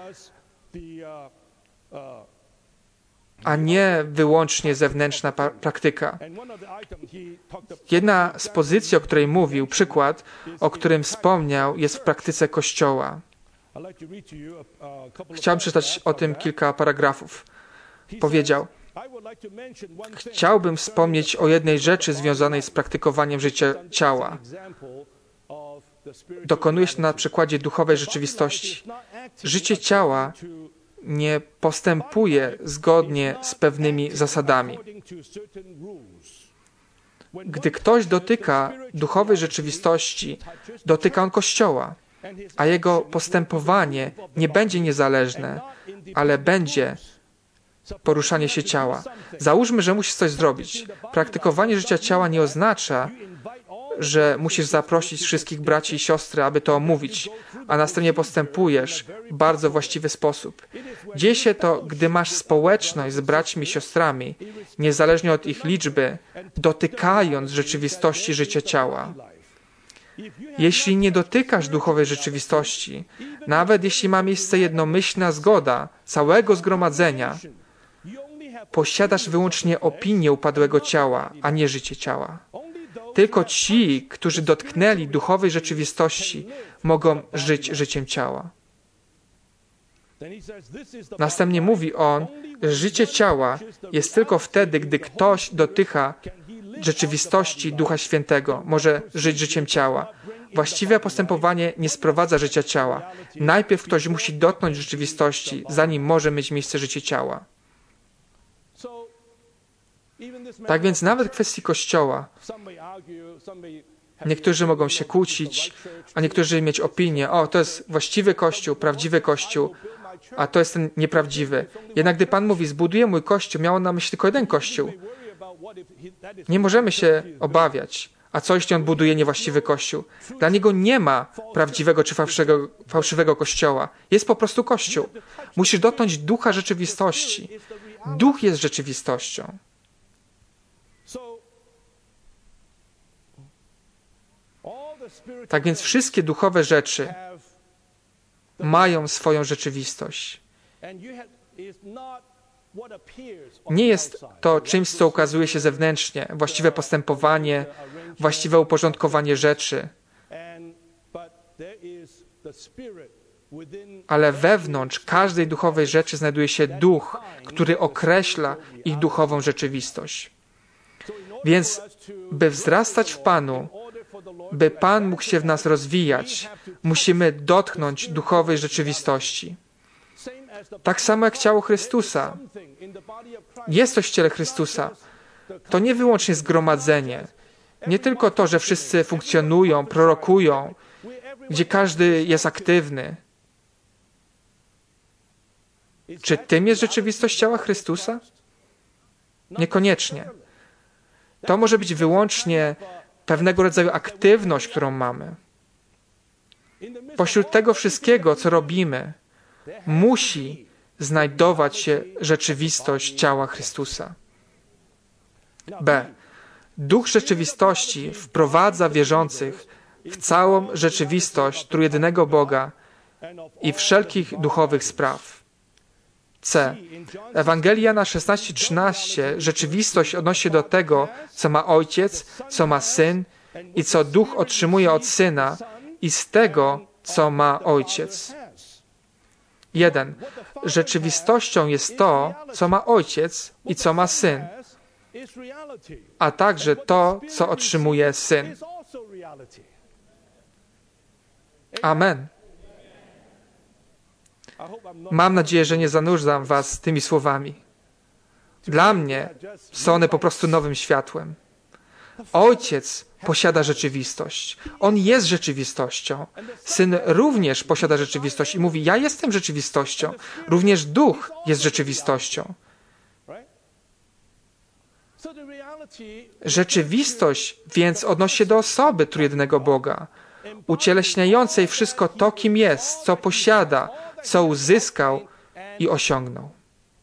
a nie wyłącznie zewnętrzna praktyka. Jedna z pozycji, o której mówił, przykład, o którym wspomniał, jest w praktyce Kościoła. Chciałem przeczytać o tym kilka paragrafów. powiedział: chciałbym wspomnieć o jednej rzeczy związanej z praktykowaniem życia ciała. Dokonuje się na przykładzie duchowej rzeczywistości. Życie ciała nie postępuje zgodnie z pewnymi zasadami. Gdy ktoś dotyka duchowej rzeczywistości, dotyka on Kościoła, a jego postępowanie nie będzie niezależne, ale będzie poruszanie się ciała. Załóżmy, że musisz coś zrobić. Praktykowanie życia ciała nie oznacza, że musisz zaprosić wszystkich braci i siostry, aby to omówić, a następnie postępujesz w bardzo właściwy sposób. Dzieje się to, gdy masz społeczność z braćmi i siostrami, niezależnie od ich liczby, dotykając rzeczywistości życia ciała. Jeśli nie dotykasz duchowej rzeczywistości, nawet jeśli ma miejsce jednomyślna zgoda całego zgromadzenia, posiadasz wyłącznie opinię upadłego ciała, a nie życie ciała. Tylko ci, którzy dotknęli duchowej rzeczywistości, mogą żyć życiem ciała. Następnie mówi on, że życie ciała jest tylko wtedy, gdy ktoś dotyka rzeczywistości Ducha Świętego, może żyć życiem ciała. Właściwe postępowanie nie sprowadza życia ciała. Najpierw ktoś musi dotknąć rzeczywistości, zanim może mieć miejsce życie ciała. Tak więc nawet w kwestii Kościoła niektórzy mogą się kłócić, a niektórzy mieć opinię: o, to jest właściwy Kościół, prawdziwy Kościół, a to jest ten nieprawdziwy. Jednak gdy Pan mówi: zbuduję mój Kościół, miał on na myśli tylko jeden Kościół. Nie możemy się obawiać. A co jeśli on buduje niewłaściwy Kościół? Dla niego nie ma prawdziwego czy fałszywego Kościoła. Jest po prostu Kościół. Musisz dotknąć ducha rzeczywistości. Duch jest rzeczywistością. Tak więc wszystkie duchowe rzeczy mają swoją rzeczywistość. Nie jest to czymś, co ukazuje się zewnętrznie, właściwe postępowanie, właściwe uporządkowanie rzeczy, ale wewnątrz każdej duchowej rzeczy znajduje się duch, który określa ich duchową rzeczywistość. Więc, by wzrastać w Panu, by Pan mógł się w nas rozwijać, musimy dotknąć duchowej rzeczywistości. Tak samo jak ciało Chrystusa. Jest coś w ciele Chrystusa. To nie wyłącznie zgromadzenie. Nie tylko to, że wszyscy funkcjonują, prorokują, gdzie każdy jest aktywny. Czy tym jest rzeczywistość ciała Chrystusa? Niekoniecznie. To może być wyłącznie pewnego rodzaju aktywność, którą mamy. Pośród tego wszystkiego, co robimy, musi znajdować się rzeczywistość ciała Chrystusa. B. Duch rzeczywistości wprowadza wierzących w całą rzeczywistość trójjedynego Boga i wszelkich duchowych spraw. C. Ewangelia Jana 16:13 rzeczywistość odnosi się do tego, co ma Ojciec, co ma Syn i co Duch otrzymuje od Syna i z tego, co ma Ojciec. 1. Rzeczywistością jest to, co ma Ojciec i co ma Syn, a także to, co otrzymuje Syn. Amen. Mam nadzieję, że nie zanurzam was tymi słowami. Dla mnie są one po prostu nowym światłem. Ojciec posiada rzeczywistość. On jest rzeczywistością. Syn również posiada rzeczywistość i mówi: ja jestem rzeczywistością. Również Duch jest rzeczywistością. Rzeczywistość więc odnosi się do osoby trójjedynego Boga, ucieleśniającej wszystko to, kim jest, co posiada, co uzyskał i osiągnął.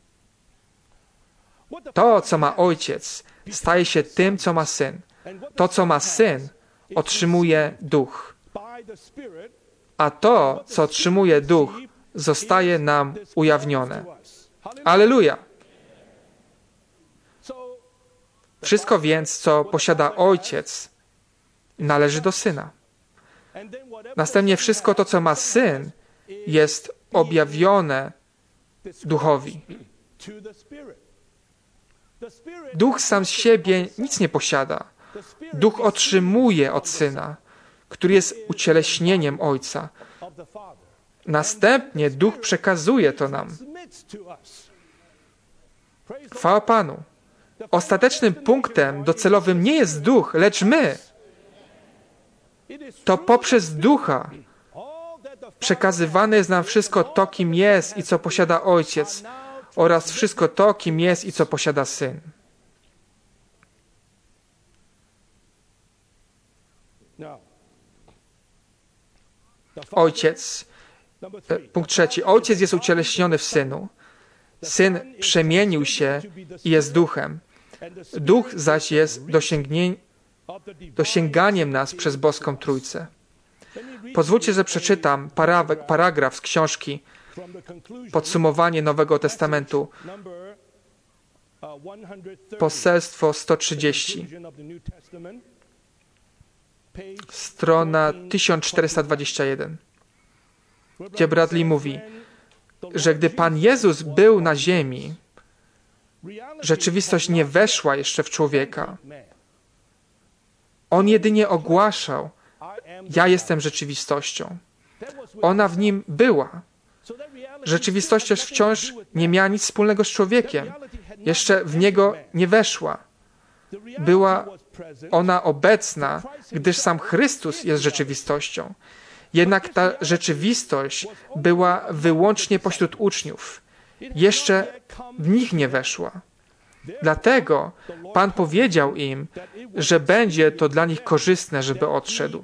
To, co ma Ojciec, staje się tym, co ma Syn. To, co ma Syn, otrzymuje Duch. A to, co otrzymuje Duch, zostaje nam ujawnione. Alleluja! Wszystko więc, co posiada Ojciec, należy do Syna. Następnie wszystko to, co ma Syn, jest objawione Duchowi. Duch sam z siebie nic nie posiada. Duch otrzymuje od Syna, który jest ucieleśnieniem Ojca. Następnie Duch przekazuje to nam. Chwała Panu. Ostatecznym punktem docelowym nie jest Duch, lecz my. To poprzez Ducha przekazywane jest nam wszystko to, kim jest i co posiada Ojciec, oraz wszystko to, kim jest i co posiada Syn. Ojciec, punkt 3. Ojciec jest ucieleśniony w Synu. Syn przemienił się i jest Duchem. Duch zaś jest dosięganiem nas przez boską Trójcę. Pozwólcie, że przeczytam paragraf z książki Podsumowanie Nowego Testamentu. Poselstwo 130. Strona 1421. Gdzie Bradley mówi, że gdy Pan Jezus był na ziemi, rzeczywistość nie weszła jeszcze w człowieka. On jedynie ogłaszał: ja jestem rzeczywistością. Ona w nim była. Rzeczywistość też wciąż nie miała nic wspólnego z człowiekiem. Jeszcze w niego nie weszła. Była ona obecna, gdyż sam Chrystus jest rzeczywistością. Jednak ta rzeczywistość była wyłącznie pośród uczniów. Jeszcze w nich nie weszła. Dlatego Pan powiedział im, że będzie to dla nich korzystne, żeby odszedł.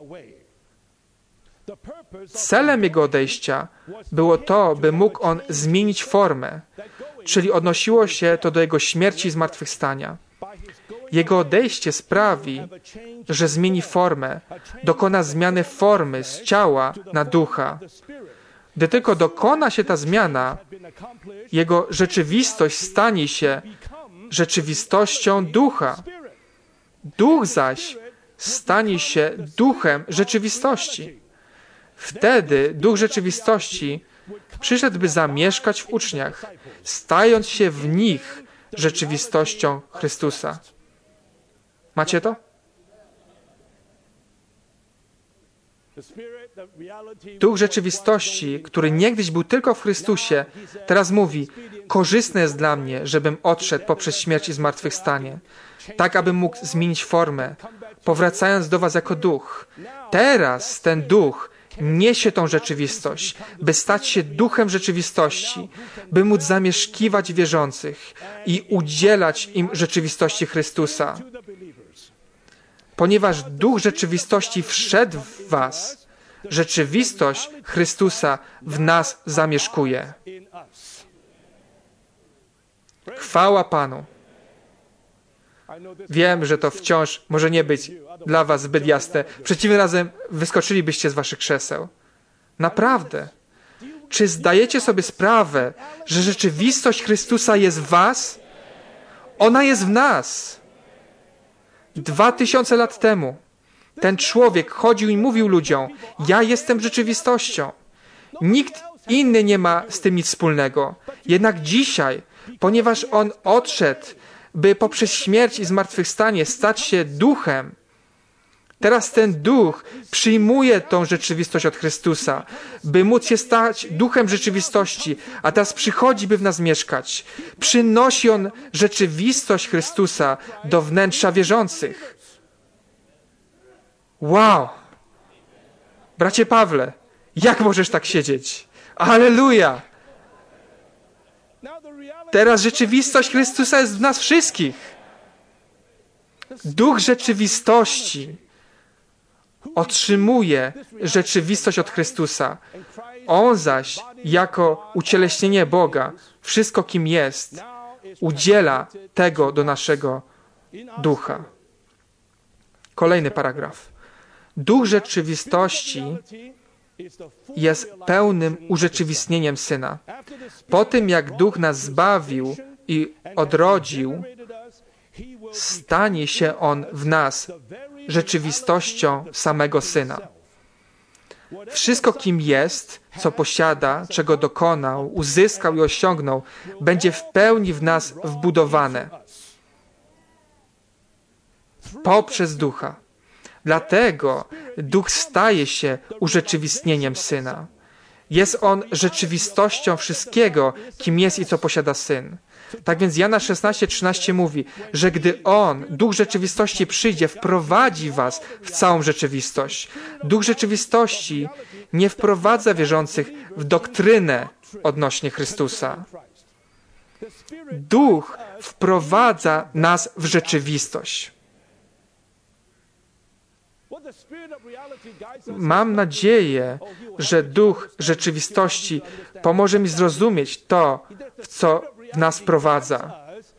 Celem Jego odejścia było to, by mógł On zmienić formę, czyli odnosiło się to do Jego śmierci i zmartwychwstania. Jego odejście sprawi, że zmieni formę, dokona zmiany formy z ciała na ducha. Gdy tylko dokona się ta zmiana, Jego rzeczywistość stanie się rzeczywistością ducha. Duch zaś stanie się duchem rzeczywistości. Wtedy duch rzeczywistości przyszedł, by zamieszkać w uczniach, stając się w nich rzeczywistością Chrystusa. Macie to? Duch rzeczywistości, który niegdyś był tylko w Chrystusie, teraz mówi: korzystne jest dla mnie, żebym odszedł poprzez śmierć i zmartwychwstanie, tak abym mógł zmienić formę, powracając do was jako duch. Teraz ten duch niesie tą rzeczywistość, by stać się duchem rzeczywistości, by móc zamieszkiwać wierzących i udzielać im rzeczywistości Chrystusa. Ponieważ duch rzeczywistości wszedł w was, rzeczywistość Chrystusa w nas zamieszkuje. Chwała Panu. Wiem, że to wciąż może nie być dla was zbyt jasne. Przeciwnym razem wyskoczylibyście z waszych krzeseł. Naprawdę. Czy zdajecie sobie sprawę, że rzeczywistość Chrystusa jest w was? Ona jest w nas. 2000 lat temu ten człowiek chodził i mówił ludziom: ja jestem rzeczywistością. Nikt inny nie ma z tym nic wspólnego. Jednak dzisiaj, ponieważ on odszedł, by poprzez śmierć i zmartwychwstanie stać się duchem, teraz ten duch przyjmuje tą rzeczywistość od Chrystusa, by móc się stać duchem rzeczywistości, a teraz przychodzi, by w nas mieszkać. Przynosi on rzeczywistość Chrystusa do wnętrza wierzących. Wow! Bracie Pawle, jak możesz tak siedzieć? Alleluja! Teraz rzeczywistość Chrystusa jest w nas wszystkich. Duch rzeczywistości otrzymuje rzeczywistość od Chrystusa. On zaś, jako ucieleśnienie Boga, wszystko kim jest, udziela tego do naszego ducha. Kolejny paragraf. Duch rzeczywistości jest pełnym urzeczywistnieniem Syna. Po tym, jak Duch nas zbawił i odrodził, stanie się On w nas rzeczywistością samego Syna. Wszystko, kim jest, co posiada, czego dokonał, uzyskał i osiągnął, będzie w pełni w nas wbudowane poprzez Ducha. Dlatego Duch staje się urzeczywistnieniem Syna. Jest On rzeczywistością wszystkiego, kim jest i co posiada Syn. Tak więc Jana 16:13 mówi, że gdy On, Duch rzeczywistości przyjdzie, wprowadzi was w całą rzeczywistość. Duch rzeczywistości nie wprowadza wierzących w doktrynę odnośnie Chrystusa. Duch wprowadza nas w rzeczywistość. Mam nadzieję, że Duch rzeczywistości pomoże mi zrozumieć to, w co nas wprowadza.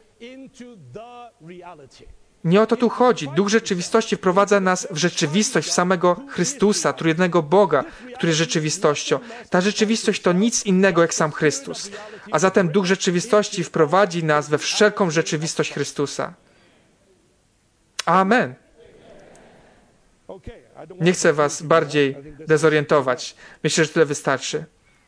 Nie o to tu chodzi. Duch rzeczywistości wprowadza nas w rzeczywistość, w samego Chrystusa, trójjednego Boga, który jest rzeczywistością. Ta rzeczywistość to nic innego jak sam Chrystus. A zatem Duch rzeczywistości wprowadzi nas we wszelką rzeczywistość Chrystusa. Amen. Nie chcę was bardziej dezorientować. Myślę, że tyle wystarczy.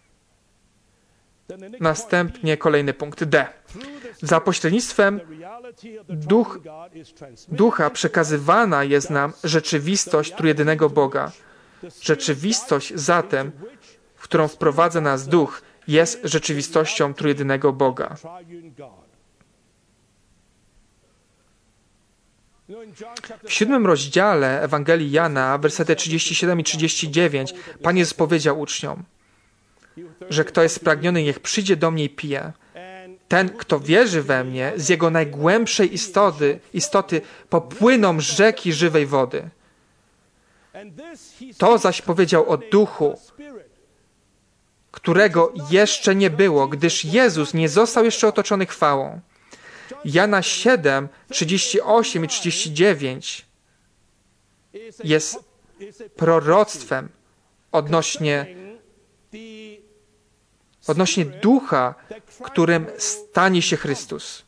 Następnie kolejny punkt D. Za pośrednictwem Ducha przekazywana jest nam rzeczywistość trójjedynego Boga. Rzeczywistość zatem, w którą wprowadza nas Duch, jest rzeczywistością trójjedynego Boga. W 7 rozdziale Ewangelii Jana, wersety 37 i 39, Pan Jezus powiedział uczniom, że kto jest spragniony, niech przyjdzie do mnie i pije. Ten, kto wierzy we mnie, z jego najgłębszej istoty popłyną rzeki żywej wody. To zaś powiedział o Duchu, którego jeszcze nie było, gdyż Jezus nie został jeszcze otoczony chwałą. Jana 7, 38 i 39 jest proroctwem odnośnie Ducha, którym stanie się Chrystus.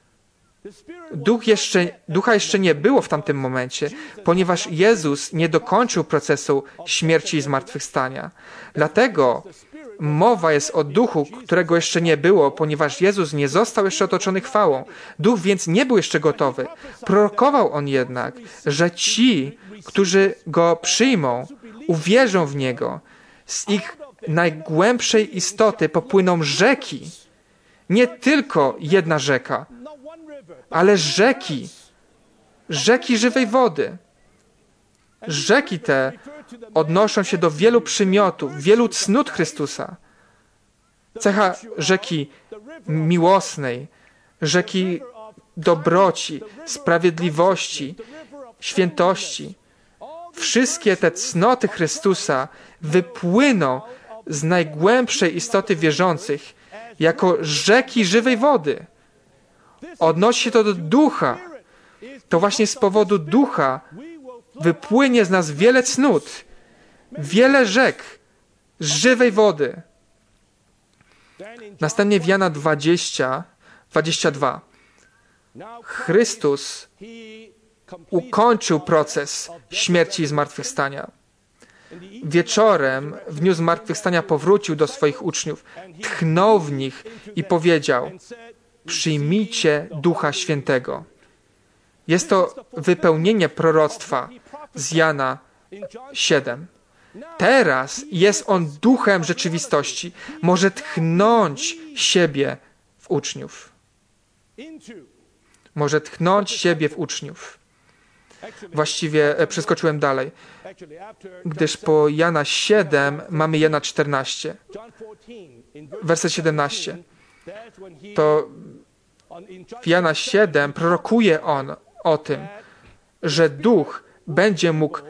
Ducha jeszcze nie było w tamtym momencie, ponieważ Jezus nie dokończył procesu śmierci i zmartwychwstania. Dlatego mowa jest o Duchu, którego jeszcze nie było, ponieważ Jezus nie został jeszcze otoczony chwałą. Duch więc nie był jeszcze gotowy. Prorokował On jednak, że ci, którzy Go przyjmą, uwierzą w Niego, z ich najgłębszej istoty popłyną rzeki. Nie tylko jedna rzeka, ale rzeki. Rzeki żywej wody. Rzeki te odnoszą się do wielu przymiotów, wielu cnót Chrystusa. Cecha rzeki miłosnej, rzeki dobroci, sprawiedliwości, świętości. Wszystkie te cnoty Chrystusa wypłyną z najgłębszej istoty wierzących jako rzeki żywej wody. Odnosi się to do Ducha. To właśnie z powodu Ducha wypłynie z nas wiele cnót, wiele rzek żywej wody. Następnie w Jana 20, 22. Chrystus ukończył proces śmierci i zmartwychwstania. Wieczorem, w dniu zmartwychwstania, powrócił do swoich uczniów, tchnął w nich i powiedział: przyjmijcie Ducha Świętego. Jest to wypełnienie proroctwa z Jana 7. Teraz jest On Duchem rzeczywistości. Może tchnąć siebie w uczniów. Może tchnąć siebie w uczniów. Właściwie przeskoczyłem dalej, gdyż po Jana 7 mamy Jana 14. Werset 17. To w Jana 7 prorokuje On o tym, że Duch będzie mógł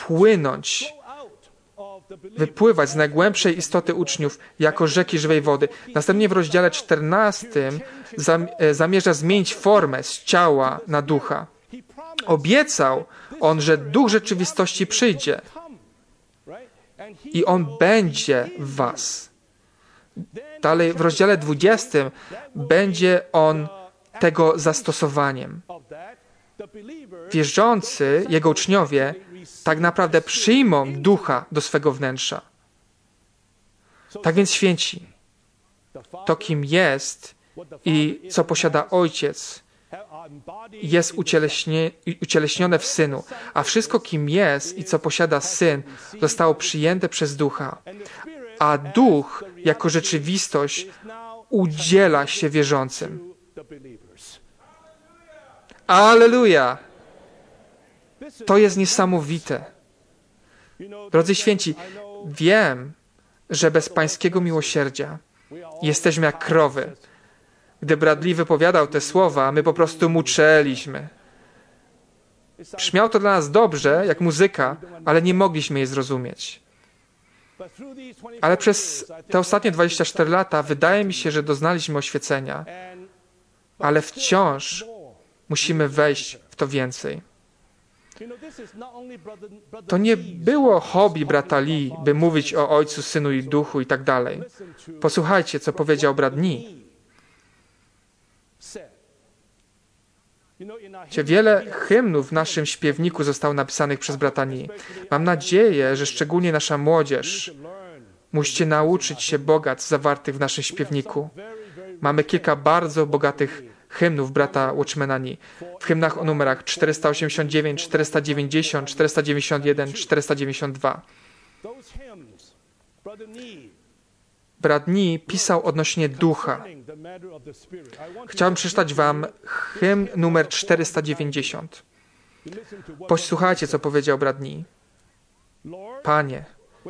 wypływać z najgłębszej istoty uczniów jako rzeki żywej wody. Następnie w rozdziale 14 zamierza zmienić formę z ciała na ducha. Obiecał On, że Duch rzeczywistości przyjdzie i On będzie w was. Dalej w rozdziale 20 będzie On tego zastosowaniem. Wierzący, Jego uczniowie, tak naprawdę przyjmą Ducha do swego wnętrza. Tak więc święci, to kim jest i co posiada Ojciec, jest ucieleśnione w Synu, a wszystko kim jest i co posiada Syn, zostało przyjęte przez Ducha, a Duch jako rzeczywistość udziela się wierzącym. Alleluja! To jest niesamowite. Drodzy święci, wiem, że bez Pańskiego miłosierdzia jesteśmy jak krowy. Gdy Bradley wypowiadał te słowa, my po prostu muczeliśmy. Brzmiało to dla nas dobrze, jak muzyka, ale nie mogliśmy jej zrozumieć. Ale przez te ostatnie 24 lata wydaje mi się, że doznaliśmy oświecenia, ale wciąż musimy wejść w to więcej. To nie było hobby brata Lee, by mówić o Ojcu, Synu i Duchu i tak dalej. Posłuchajcie, co powiedział brat Lee. Wiele hymnów w naszym śpiewniku zostało napisanych przez brata Lee. Mam nadzieję, że szczególnie nasza młodzież musicie nauczyć się bogactw zawartych w naszym śpiewniku. Mamy kilka bardzo bogatych hymnów brata Watchmana Lee. W hymnach o numerach 489, 490, 491, 492. Brat Lee pisał odnośnie Ducha. Chciałbym przeczytać wam hymn numer 490. Posłuchajcie, co powiedział brat Lee. Panie,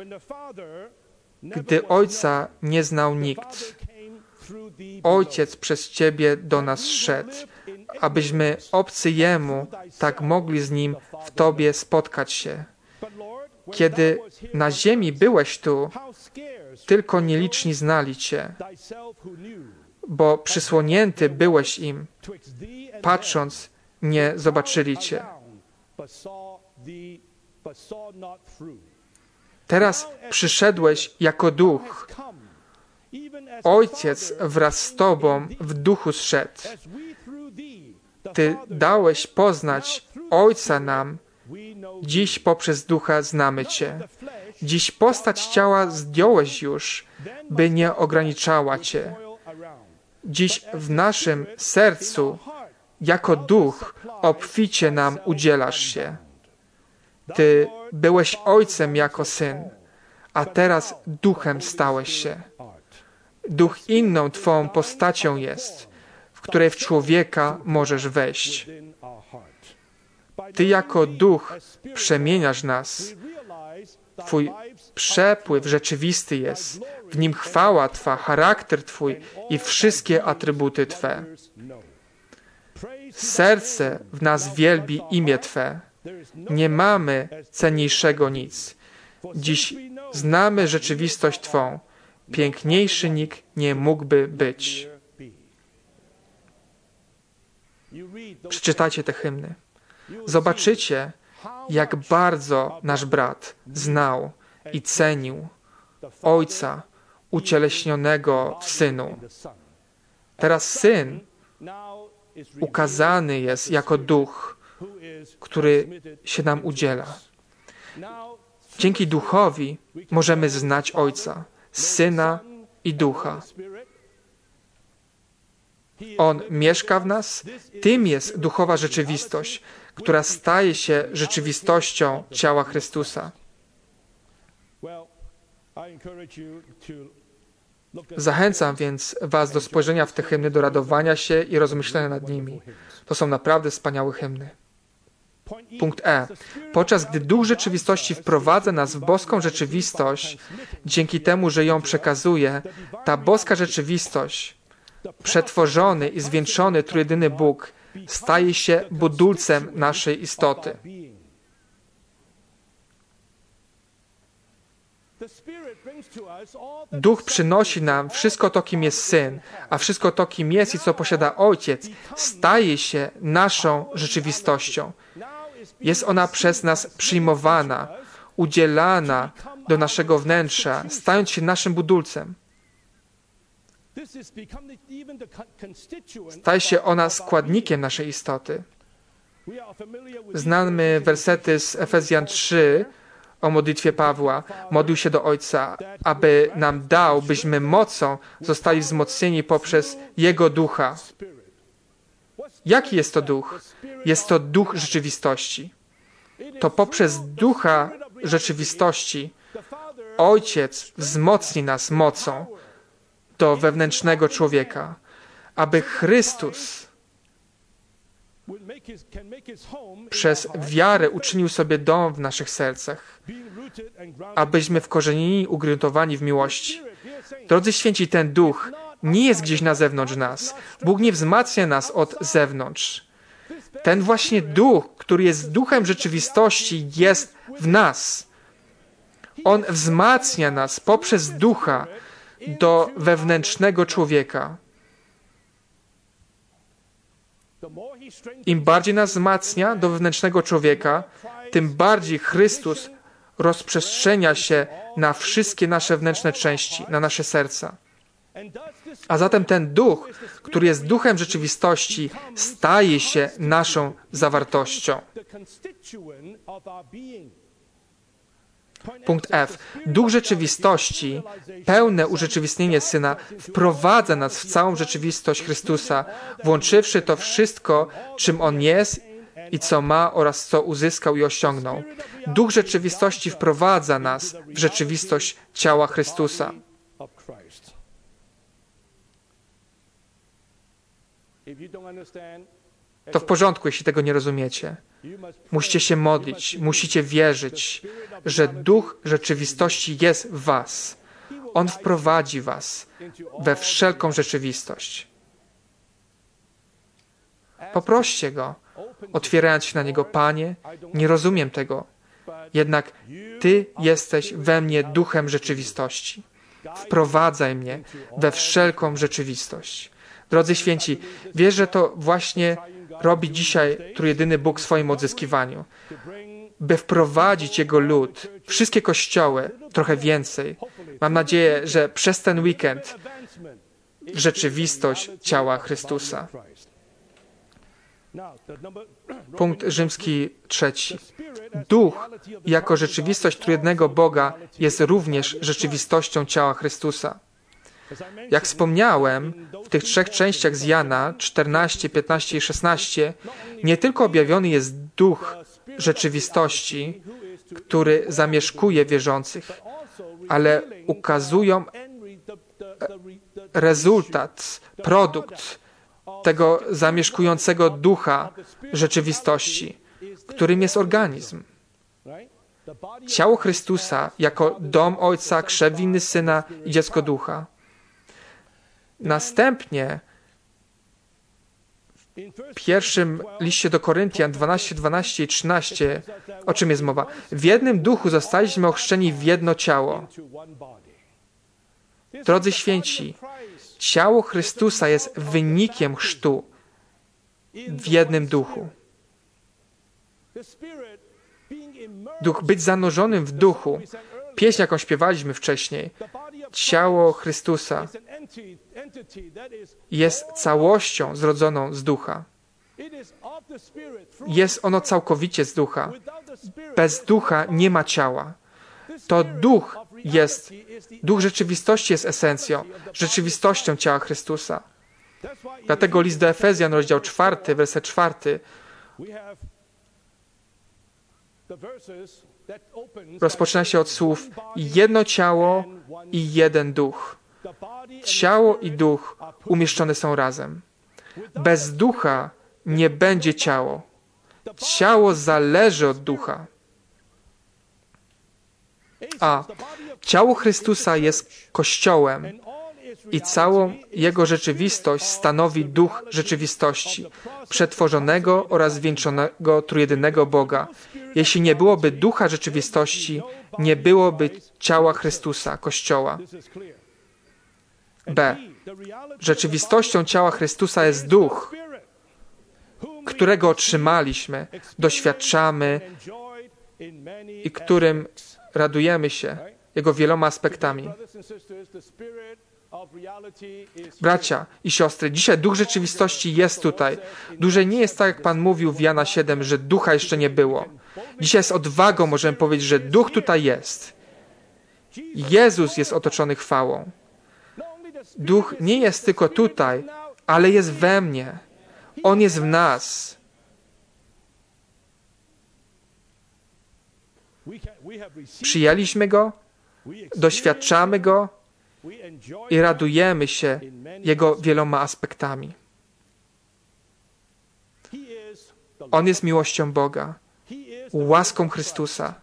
gdy Ojca nie znał nikt, Ojciec przez Ciebie do nas szedł, abyśmy obcy Jemu tak mogli z Nim w Tobie spotkać się. Kiedy na ziemi byłeś tu, tylko nieliczni znali Cię, bo przysłonięty byłeś im, patrząc, nie zobaczyli Cię. Teraz przyszedłeś jako Duch. Ojciec wraz z Tobą w Duchu zszedł. Ty dałeś poznać Ojca nam. Dziś poprzez Ducha znamy Cię. Dziś postać ciała zdjąłeś już, by nie ograniczała Cię. Dziś w naszym sercu, jako Duch, obficie nam udzielasz się. Ty byłeś Ojcem jako Syn, a teraz Duchem stałeś się. Duch inną Twą postacią jest, w której w człowieka możesz wejść. Ty jako Duch przemieniasz nas. Twój przepływ rzeczywisty jest. W nim chwała Twa, charakter Twój i wszystkie atrybuty Twe. Serce w nas wielbi imię Twe. Nie mamy cenniejszego nic. Dziś znamy rzeczywistość Twą. Piękniejszy nikt nie mógłby być. Przeczytajcie te hymny. Zobaczycie, jak bardzo nasz brat znał i cenił Ojca ucieleśnionego w Synu. Teraz Syn ukazany jest jako Duch, który się nam udziela. Dzięki Duchowi możemy znać Ojca, Syna i Ducha. On mieszka w nas, tym jest duchowa rzeczywistość, która staje się rzeczywistością ciała Chrystusa. Zachęcam więc was do spojrzenia w te hymny, do radowania się i rozmyślenia nad nimi. To są naprawdę wspaniałe hymny. Punkt E. Podczas gdy Duch Rzeczywistości wprowadza nas w boską rzeczywistość, dzięki temu, że ją przekazuje, ta boska rzeczywistość, przetworzony i zwieńczony trójjedyny Bóg, staje się budulcem naszej istoty. Duch przynosi nam wszystko to, kim jest Syn, a wszystko to, kim jest i co posiada Ojciec, staje się naszą rzeczywistością. Jest ona przez nas przyjmowana, udzielana do naszego wnętrza, stając się naszym budulcem. Staje się ona składnikiem naszej istoty. Znamy wersety z Efezjan 3 o modlitwie Pawła. Modlił się do Ojca, aby nam dał, byśmy mocą zostali wzmocnieni poprzez Jego Ducha. Jaki jest to duch? Jest to duch rzeczywistości. To poprzez ducha rzeczywistości Ojciec wzmocni nas mocą do wewnętrznego człowieka, aby Chrystus przez wiarę uczynił sobie dom w naszych sercach, abyśmy wkorzenieni, ugruntowani w miłości. Drodzy święci, ten duch nie jest gdzieś na zewnątrz nas. Bóg nie wzmacnia nas od zewnątrz. Ten właśnie duch, który jest duchem rzeczywistości, jest w nas. On wzmacnia nas poprzez ducha do wewnętrznego człowieka. Im bardziej nas wzmacnia do wewnętrznego człowieka, tym bardziej Chrystus rozprzestrzenia się na wszystkie nasze wewnętrzne części, na nasze serca. A zatem ten duch, który jest duchem rzeczywistości, staje się naszą zawartością. Punkt F. Duch rzeczywistości, pełne urzeczywistnienie Syna, wprowadza nas w całą rzeczywistość Chrystusa, włączywszy to wszystko, czym On jest i co ma oraz co uzyskał i osiągnął. Duch rzeczywistości wprowadza nas w rzeczywistość ciała Chrystusa. To w porządku, jeśli tego nie rozumiecie. Musicie się modlić, musicie wierzyć, że Duch rzeczywistości jest w was. On wprowadzi was we wszelką rzeczywistość. Poproście Go, otwierając się na Niego: Panie, nie rozumiem tego, jednak Ty jesteś we mnie duchem rzeczywistości. Wprowadzaj mnie we wszelką rzeczywistość. Drodzy święci, wierzę, że to właśnie robi dzisiaj trójjedyny Bóg w swoim odzyskiwaniu, by wprowadzić Jego lud, wszystkie kościoły, trochę więcej. Mam nadzieję, że przez ten weekend w rzeczywistość ciała Chrystusa. Punkt rzymski 3. Duch jako rzeczywistość trójjednego Boga jest również rzeczywistością ciała Chrystusa. Jak wspomniałem, w tych trzech częściach z Jana 14, 15 i 16 nie tylko objawiony jest duch rzeczywistości, który zamieszkuje wierzących, ale ukazują rezultat, produkt tego zamieszkującego ducha rzeczywistości, którym jest organizm. Ciało Chrystusa jako dom Ojca, krzew winny Syna i dziecko Ducha. Następnie w pierwszym liście do Koryntian 12, 12 i 13, o czym jest mowa? W jednym duchu zostaliśmy ochrzczeni w jedno ciało. Drodzy święci, ciało Chrystusa jest wynikiem chrztu w jednym duchu. Duch, być zanurzonym w duchu. Pieśń, jaką śpiewaliśmy wcześniej. Ciało Chrystusa jest całością zrodzoną z ducha. Jest ono całkowicie z ducha. Bez ducha nie ma ciała. To duch rzeczywistości jest esencją, rzeczywistością ciała Chrystusa. Dlatego list do Efezjan, rozdział 4, werset 4, rozpoczyna się od słów: jedno ciało i jeden duch. Ciało i duch umieszczone są razem. Bez ducha nie będzie ciało. Ciało zależy od ducha. A ciało Chrystusa jest Kościołem i całą Jego rzeczywistość stanowi duch rzeczywistości, przetworzonego oraz zwieńczonego trójjedynego Boga. Jeśli nie byłoby ducha rzeczywistości, nie byłoby ciała Chrystusa, Kościoła. B. Rzeczywistością ciała Chrystusa jest duch, którego otrzymaliśmy, doświadczamy i którym radujemy się Jego wieloma aspektami. Bracia i siostry, dzisiaj duch rzeczywistości jest tutaj. Dłużej nie jest tak, jak Pan mówił w Jana 7, że ducha jeszcze nie było. Dzisiaj z odwagą możemy powiedzieć, że duch tutaj jest. Jezus jest otoczony chwałą. Duch nie jest tylko tutaj, ale jest we mnie. On jest w nas. Przyjęliśmy Go, doświadczamy Go i radujemy się Jego wieloma aspektami. On jest miłością Boga, łaską Chrystusa,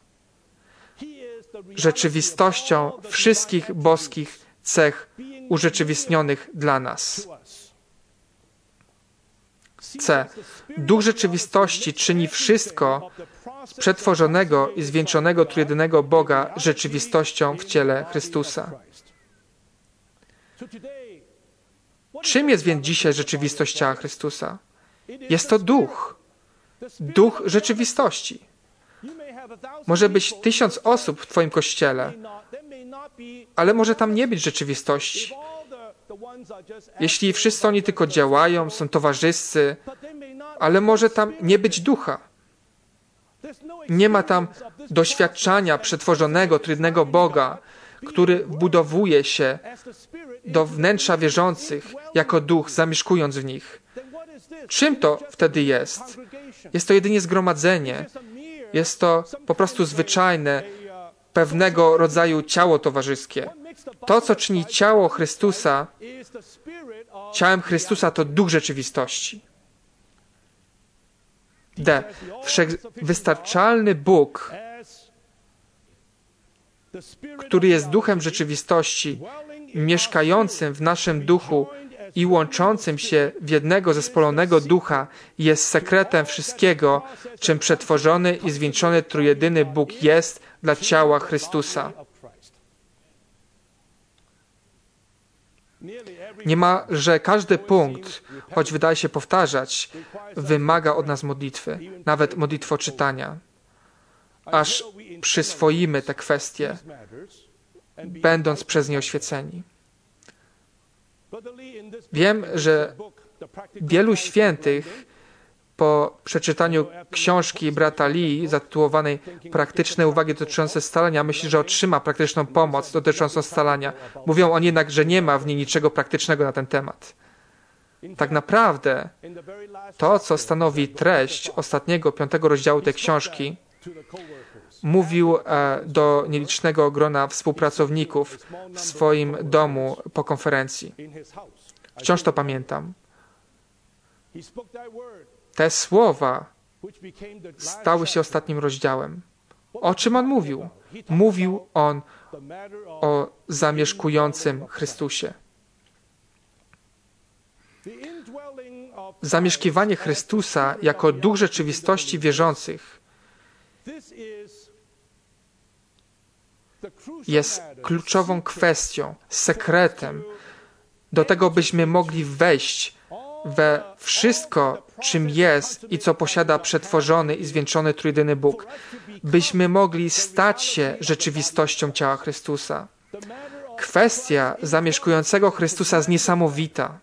rzeczywistością wszystkich boskich cech urzeczywistnionych dla nas. C. Duch rzeczywistości czyni wszystko z przetworzonego i zwieńczonego trójjedynego Boga rzeczywistością w ciele Chrystusa. Czym jest więc dzisiaj rzeczywistość ciała Chrystusa? Jest to duch. Duch rzeczywistości. Może być 1000 osób w Twoim kościele, ale może tam nie być rzeczywistości. Jeśli wszyscy oni tylko działają, są towarzyscy, ale może tam nie być ducha. Nie ma tam doświadczenia przetworzonego, trójjedynego Boga, który wbudowuje się do wnętrza wierzących jako duch, zamieszkując w nich. Czym to wtedy jest? Jest to jedynie zgromadzenie. Jest to po prostu zwyczajne, pewnego rodzaju ciało towarzyskie. To, co czyni ciało Chrystusa, ciałem Chrystusa, to duch rzeczywistości. D. Wszechwystarczalny Bóg, który jest duchem rzeczywistości, mieszkającym w naszym duchu i łączącym się w jednego zespolonego ducha, jest sekretem wszystkiego, czym przetworzony i zwieńczony trójjedyny Bóg jest dla ciała Chrystusa. Niemalże każdy punkt, choć wydaje się powtarzać, wymaga od nas modlitwy, nawet modlitwoczytania, aż przyswoimy te kwestie, będąc przez nie oświeceni. Wiem, że wielu świętych po przeczytaniu książki brata Lee zatytułowanej Praktyczne uwagi dotyczące scalania myśli, że otrzyma praktyczną pomoc dotyczącą scalania. Mówią oni jednak, że nie ma w niej niczego praktycznego na ten temat. Tak naprawdę to, co stanowi treść ostatniego 5. rozdziału tej książki, mówił do nielicznego grona współpracowników w swoim domu po konferencji. Wciąż to pamiętam. Te słowa stały się ostatnim rozdziałem. O czym on mówił? Mówił on o zamieszkującym Chrystusie. Zamieszkiwanie Chrystusa jako duch rzeczywistości wierzących jest kluczową kwestią, sekretem do tego, byśmy mogli wejść we wszystko, czym jest i co posiada przetworzony i zwieńczony trójjedyny Bóg, byśmy mogli stać się rzeczywistością ciała Chrystusa. Kwestia zamieszkującego Chrystusa jest niesamowita.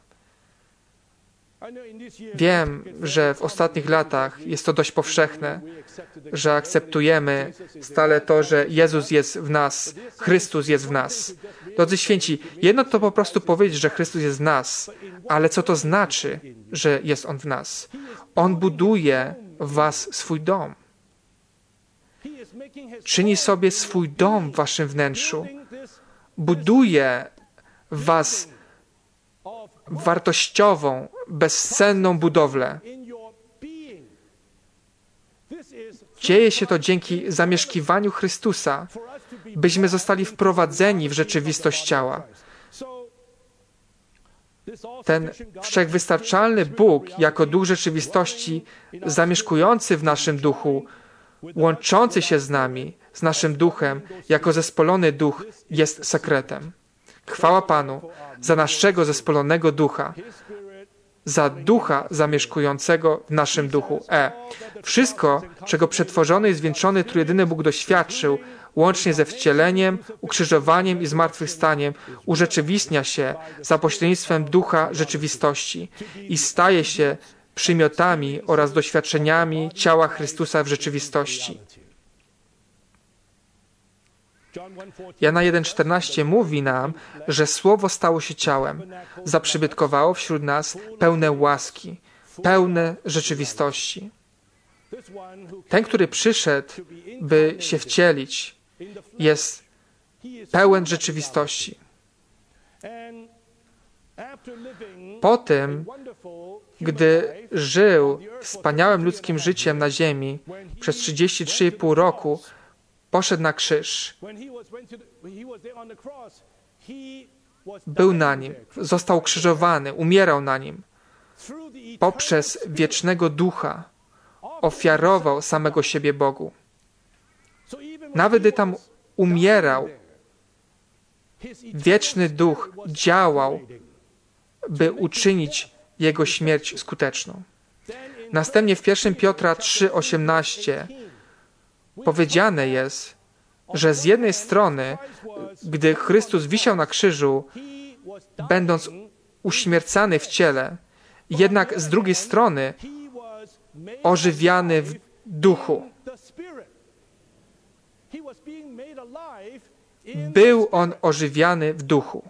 Wiem, że w ostatnich latach jest to dość powszechne, że akceptujemy stale to, że Jezus jest w nas, Chrystus jest w nas. Drodzy święci, jedno to po prostu powiedzieć, że Chrystus jest w nas, ale co to znaczy, że jest On w nas? On buduje w was swój dom. Czyni sobie swój dom w waszym wnętrzu. Buduje w was wartościową, bezcenną budowlę. Dzieje się to dzięki zamieszkiwaniu Chrystusa, byśmy zostali wprowadzeni w rzeczywistość ciała. Ten wszechwystarczalny Bóg, jako duch rzeczywistości, zamieszkujący w naszym duchu, łączący się z nami, z naszym duchem, jako zespolony duch, jest sekretem. Chwała Panu za naszego zespolonego ducha, za ducha zamieszkującego w naszym duchu. Wszystko, czego przetworzony i zwieńczony Trójjedyny Bóg doświadczył, łącznie ze wcieleniem, ukrzyżowaniem i zmartwychwstaniem, urzeczywistnia się za pośrednictwem ducha rzeczywistości i staje się przymiotami oraz doświadczeniami ciała Chrystusa w rzeczywistości. Jana 1,14 mówi nam, że Słowo stało się ciałem, zaprzybytkowało wśród nas pełne łaski, pełne rzeczywistości. Ten, który przyszedł, by się wcielić, jest pełen rzeczywistości. Po tym, gdy żył wspaniałym ludzkim życiem na ziemi przez 33,5 roku, poszedł na krzyż. Był na nim, został ukrzyżowany, umierał na nim. Poprzez wiecznego ducha ofiarował samego siebie Bogu. Nawet gdy tam umierał, wieczny duch działał, by uczynić jego śmierć skuteczną. Następnie w 1 Piotra 3,18 powiedziane jest, że z jednej strony, gdy Chrystus wisiał na krzyżu, będąc uśmiercany w ciele, jednak z drugiej strony ożywiany w duchu. Był on ożywiany w duchu.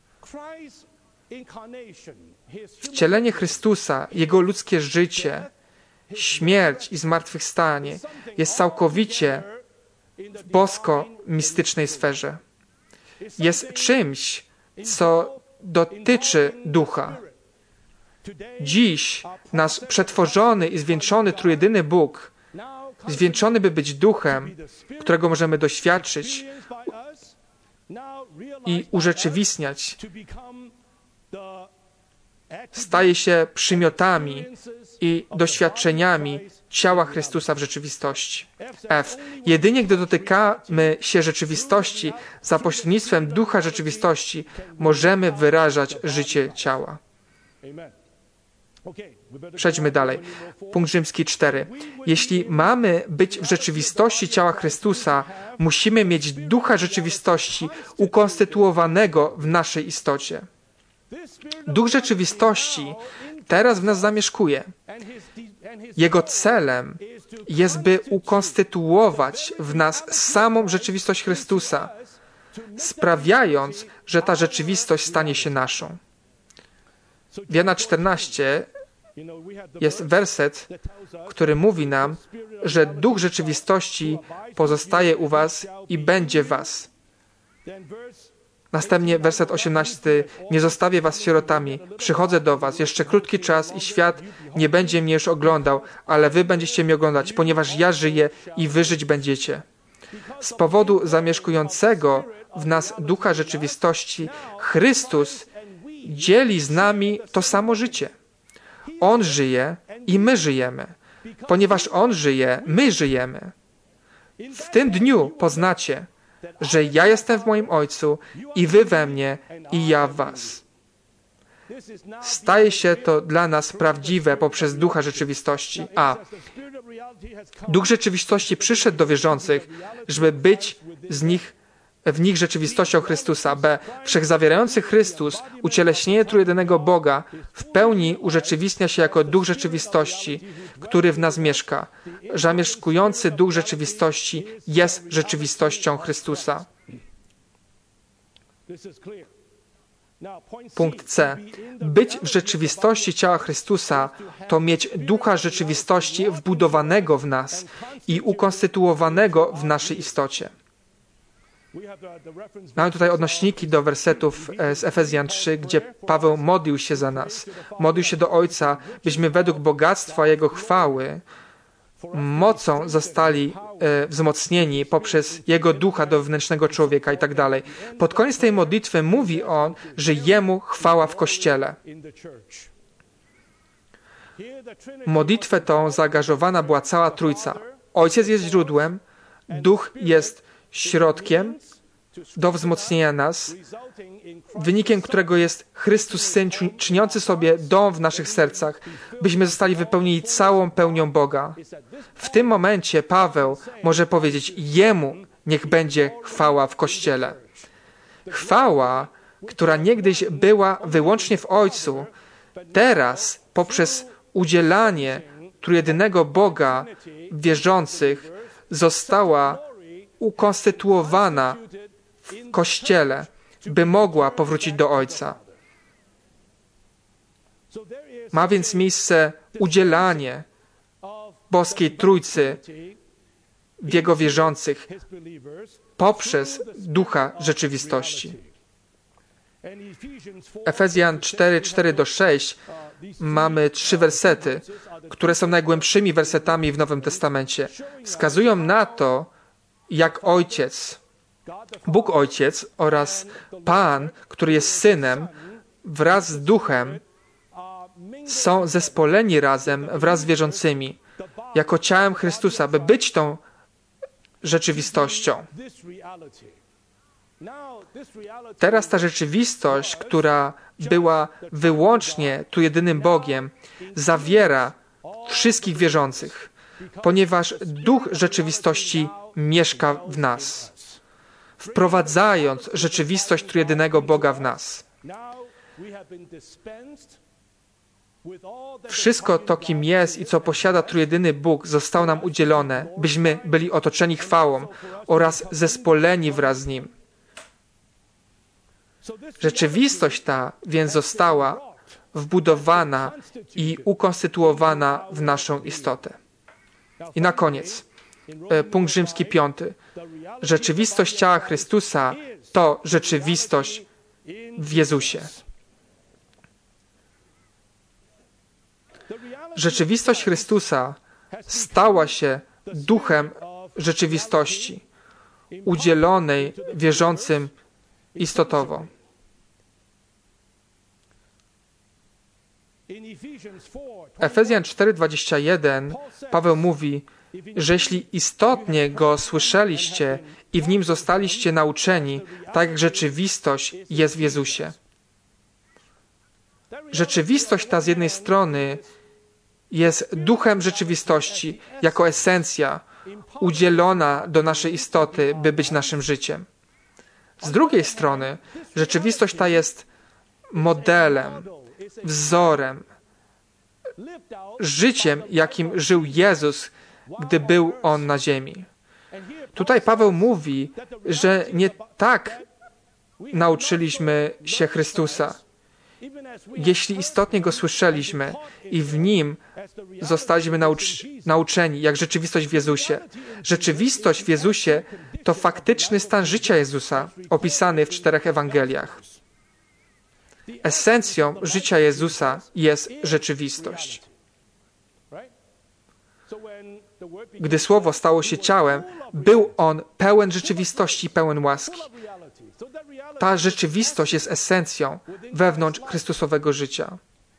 Wcielenie Chrystusa, Jego ludzkie życie, śmierć i zmartwychwstanie jest całkowicie w bosko-mistycznej sferze. Jest czymś, co dotyczy ducha. Dziś nasz przetworzony i zwieńczony Trójjedyny Bóg, zwieńczony by być duchem, którego możemy doświadczyć i urzeczywistniać, staje się przymiotami i doświadczeniami ciała Chrystusa w rzeczywistości. Jedynie gdy dotykamy się rzeczywistości za pośrednictwem ducha rzeczywistości, możemy wyrażać życie ciała. Przejdźmy dalej. Punkt rzymski 4. Jeśli mamy być w rzeczywistości ciała Chrystusa, musimy mieć ducha rzeczywistości ukonstytuowanego w naszej istocie. Duch rzeczywistości teraz w nas zamieszkuje. Jego celem jest, by ukonstytuować w nas samą rzeczywistość Chrystusa, sprawiając, że ta rzeczywistość stanie się naszą. W Jana 14 jest werset, który mówi nam, że Duch rzeczywistości pozostaje u was i będzie w was. Następnie werset 18. Nie zostawię was sierotami, przychodzę do was, jeszcze krótki czas i świat nie będzie mnie już oglądał, ale wy będziecie mnie oglądać, ponieważ ja żyję i wy żyć będziecie. Z powodu zamieszkującego w nas Ducha rzeczywistości, Chrystus dzieli z nami to samo życie. On żyje i my żyjemy. Ponieważ On żyje, my żyjemy. W tym dniu poznacie, że ja jestem w moim Ojcu i wy we mnie i ja w was. Staje się to dla nas prawdziwe poprzez Ducha rzeczywistości. A. Duch rzeczywistości przyszedł do wierzących, żeby być w nich rzeczywistością Chrystusa. B. Wszechzawierający Chrystus, ucieleśnienie Trójjedynego Boga, w pełni urzeczywistnia się jako Duch rzeczywistości, który w nas mieszka. Zamieszkujący Duch rzeczywistości jest rzeczywistością Chrystusa. Punkt C. Być w rzeczywistości ciała Chrystusa to mieć Ducha rzeczywistości wbudowanego w nas i ukonstytuowanego w naszej istocie. Mamy tutaj odnośniki do wersetów z Efezjan 3, gdzie Paweł modlił się za nas. Modlił się do Ojca, byśmy według bogactwa Jego chwały mocą zostali wzmocnieni poprzez Jego Ducha do wewnętrznego człowieka i tak dalej. Pod koniec tej modlitwy mówi on, że Jemu chwała w Kościele. Modlitwę tą zaangażowana była cała Trójca. Ojciec jest źródłem, Duch jest środkiem, do wzmocnienia nas, wynikiem którego jest Chrystus Syn, czyniący sobie dom w naszych sercach, byśmy zostali wypełnieni całą pełnią Boga. W tym momencie Paweł może powiedzieć, Jemu niech będzie chwała w Kościele. Chwała, która niegdyś była wyłącznie w Ojcu, teraz poprzez udzielanie trójjedynego Boga wierzących została ukonstytuowana w Kościele, by mogła powrócić do Ojca. Ma więc miejsce udzielanie boskiej Trójcy w Jego wierzących poprzez Ducha rzeczywistości. Efezjan 4:4-6 mamy 3 wersety, które są najgłębszymi wersetami w Nowym Testamencie. Wskazują na to, jak Ojciec, Bóg Ojciec oraz Pan, który jest Synem, wraz z Duchem są zespoleni razem wraz z wierzącymi, jako ciałem Chrystusa, by być tą rzeczywistością. Teraz ta rzeczywistość, która była wyłącznie tu jedynym Bogiem, zawiera wszystkich wierzących, ponieważ Duch rzeczywistości mieszka w nas, wprowadzając rzeczywistość trójjedynego Boga w nas. Wszystko to, kim jest i co posiada trójjedyny Bóg, zostało nam udzielone, byśmy byli otoczeni chwałą oraz zespoleni wraz z Nim. Rzeczywistość ta więc została wbudowana i ukonstytuowana w naszą istotę. I na koniec, punkt rzymski 5. Rzeczywistość ciała Chrystusa to rzeczywistość w Jezusie. Rzeczywistość Chrystusa stała się duchem rzeczywistości, udzielonej wierzącym istotowo. Efezjan 4:21 Paweł mówi, że jeśli istotnie Go słyszeliście i w Nim zostaliście nauczeni, tak jak rzeczywistość jest w Jezusie. Rzeczywistość ta z jednej strony jest duchem rzeczywistości, jako esencja udzielona do naszej istoty, by być naszym życiem. Z drugiej strony rzeczywistość ta jest modelem, wzorem, życiem, jakim żył Jezus, gdy był On na ziemi. Tutaj Paweł mówi, że nie tak nauczyliśmy się Chrystusa. Jeśli istotnie Go słyszeliśmy i w Nim zostaliśmy nauczeni, jak rzeczywistość w Jezusie. Rzeczywistość w Jezusie to faktyczny stan życia Jezusa, opisany w 4 Ewangeliach. Esencją życia Jezusa jest rzeczywistość. Gdy Słowo stało się ciałem, był On pełen rzeczywistości, pełen łaski. Ta rzeczywistość jest esencją wewnątrz Chrystusowego życia.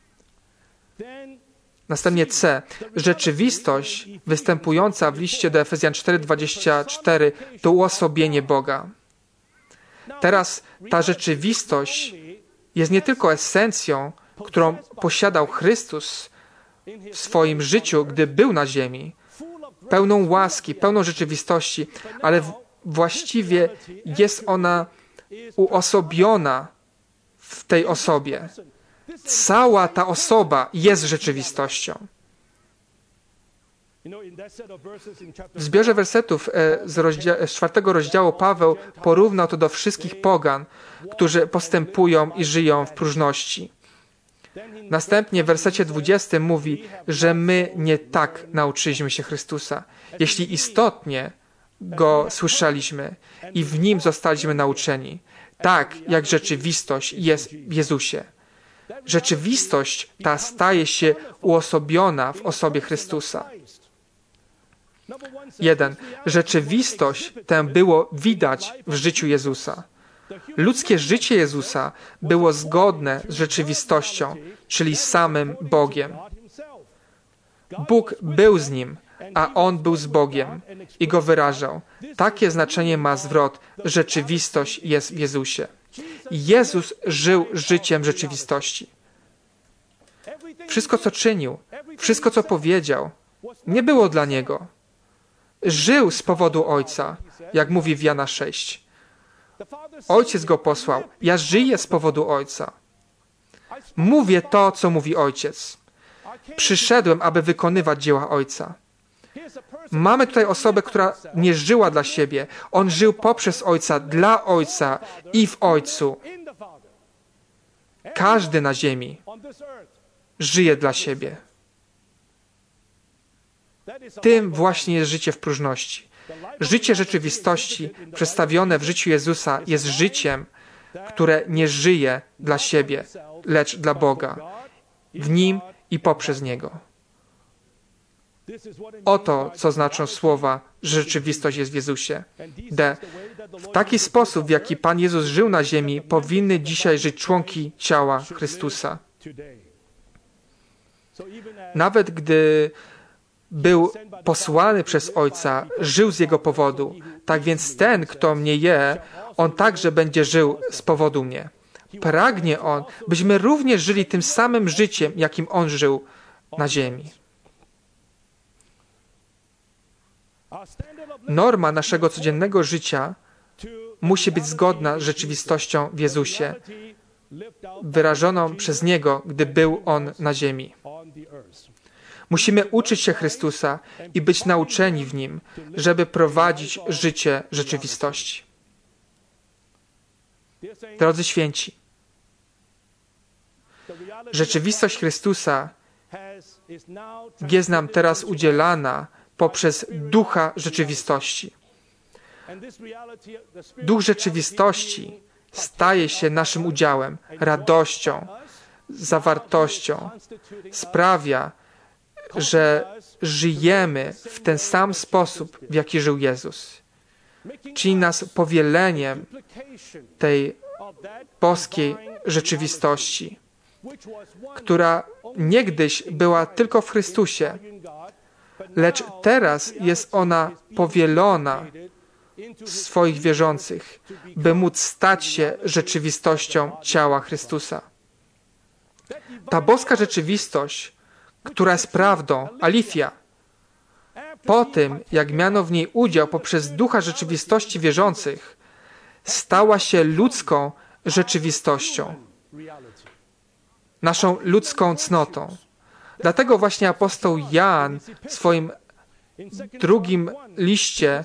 Następnie C. Rzeczywistość występująca w liście do Efezjan 4:24 to uosobienie Boga. Teraz ta rzeczywistość jest nie tylko esencją, którą posiadał Chrystus w swoim życiu, gdy był na ziemi, pełną łaski, pełną rzeczywistości, ale właściwie jest ona uosobiona w tej osobie. Cała ta osoba jest rzeczywistością. W zbiorze wersetów z 4 rozdziału Paweł porównał to do wszystkich pogan, którzy postępują i żyją w próżności. Następnie w wersecie 20 mówi, że my nie tak nauczyliśmy się Chrystusa. Jeśli istotnie Go słyszeliśmy i w Nim zostaliśmy nauczeni, tak jak rzeczywistość jest w Jezusie. Rzeczywistość ta staje się uosobiona w osobie Chrystusa. 1. Rzeczywistość tę było widać w życiu Jezusa. Ludzkie życie Jezusa było zgodne z rzeczywistością, czyli samym Bogiem. Bóg był z Nim, a On był z Bogiem i Go wyrażał. Takie znaczenie ma zwrot rzeczywistość jest w Jezusie. Jezus żył życiem rzeczywistości. Wszystko, co czynił, wszystko, co powiedział, nie było dla Niego. Żył z powodu Ojca, jak mówi w Jana 6. Ojciec Go posłał. Ja żyję z powodu Ojca. Mówię to, co mówi Ojciec. Przyszedłem, aby wykonywać dzieła Ojca. Mamy tutaj osobę, która nie żyła dla siebie. On żył poprzez Ojca, dla Ojca i w Ojcu. Każdy na ziemi żyje dla siebie. Tym właśnie jest życie w próżności. Życie rzeczywistości przedstawione w życiu Jezusa jest życiem, które nie żyje dla siebie, lecz dla Boga. W Nim i poprzez Niego. Oto, co znaczą słowa, że rzeczywistość jest w Jezusie. W taki sposób, w jaki Pan Jezus żył na ziemi, powinny dzisiaj żyć członki ciała Chrystusa. Nawet gdy był posłany przez Ojca, żył z Jego powodu. Tak więc ten, kto mnie je, on także będzie żył z powodu mnie. Pragnie On, byśmy również żyli tym samym życiem, jakim On żył na ziemi. Norma naszego codziennego życia musi być zgodna z rzeczywistością w Jezusie, wyrażoną przez Niego, gdy był On na ziemi. Musimy uczyć się Chrystusa i być nauczeni w Nim, żeby prowadzić życie rzeczywistości. Drodzy święci, rzeczywistość Chrystusa jest nam teraz udzielana poprzez Ducha rzeczywistości. Duch rzeczywistości staje się naszym udziałem, radością, zawartością. Sprawia, że żyjemy w ten sam sposób, w jaki żył Jezus. Czyni nas powieleniem tej boskiej rzeczywistości, która niegdyś była tylko w Chrystusie, lecz teraz jest ona powielona w swoich wierzących, by móc stać się rzeczywistością ciała Chrystusa. Ta boska rzeczywistość, która jest prawdą, aletheia, po tym, jak miano w niej udział poprzez Ducha rzeczywistości wierzących, stała się ludzką rzeczywistością, naszą ludzką cnotą. Dlatego właśnie apostoł Jan w swoim drugim liście,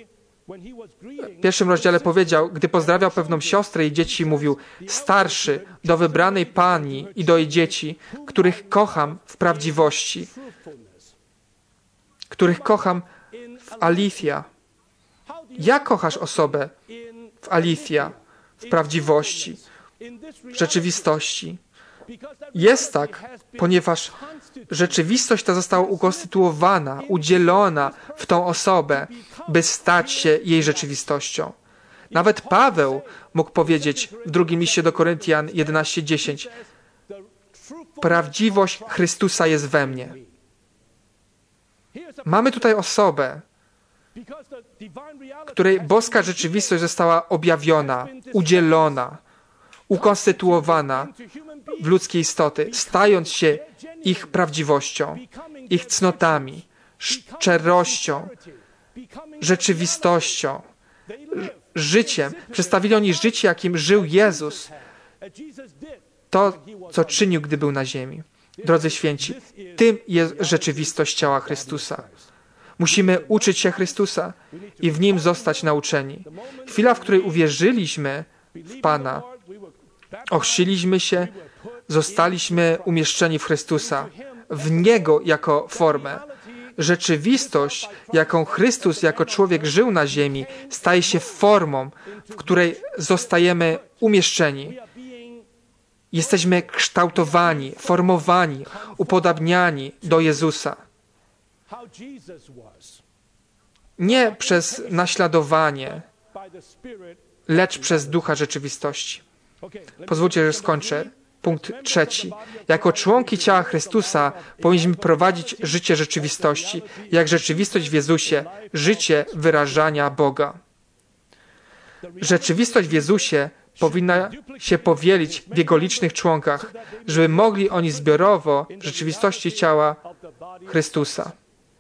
w pierwszym rozdziale powiedział, gdy pozdrawiał pewną siostrę i dzieci, mówił: starszy, do wybranej Pani i do jej dzieci, których kocham w prawdziwości, których kocham w aletheia. Jak kochasz osobę w aletheia, w prawdziwości, w rzeczywistości? Jest tak, ponieważ rzeczywistość ta została ukonstytuowana, udzielona w tą osobę, by stać się jej rzeczywistością. Nawet Paweł mógł powiedzieć w drugim liście do Koryntian 11:10: prawdziwość Chrystusa jest we mnie. Mamy tutaj osobę, której boska rzeczywistość została objawiona, udzielona, ukonstytuowana w ludzkiej istoty, stając się ich prawdziwością, ich cnotami, szczerością, rzeczywistością, życiem. Przedstawili oni życie, jakim żył Jezus, to, co czynił, gdy był na ziemi. Drodzy święci, tym jest rzeczywistość ciała Chrystusa. Musimy uczyć się Chrystusa i w Nim zostać nauczeni. Chwila, w której uwierzyliśmy w Pana, ochrzciliśmy się, zostaliśmy umieszczeni w Chrystusa, w Niego jako formę. Rzeczywistość, jaką Chrystus jako człowiek żył na ziemi, staje się formą, w której zostajemy umieszczeni. Jesteśmy kształtowani, formowani, upodabniani do Jezusa. Nie przez naśladowanie, lecz przez Ducha rzeczywistości. Pozwólcie, że skończę. Punkt 3. Jako członki ciała Chrystusa powinniśmy prowadzić życie rzeczywistości, jak rzeczywistość w Jezusie, życie wyrażania Boga. Rzeczywistość w Jezusie powinna się powielić w Jego licznych członkach, żeby mogli oni zbiorowo w rzeczywistości ciała Chrystusa.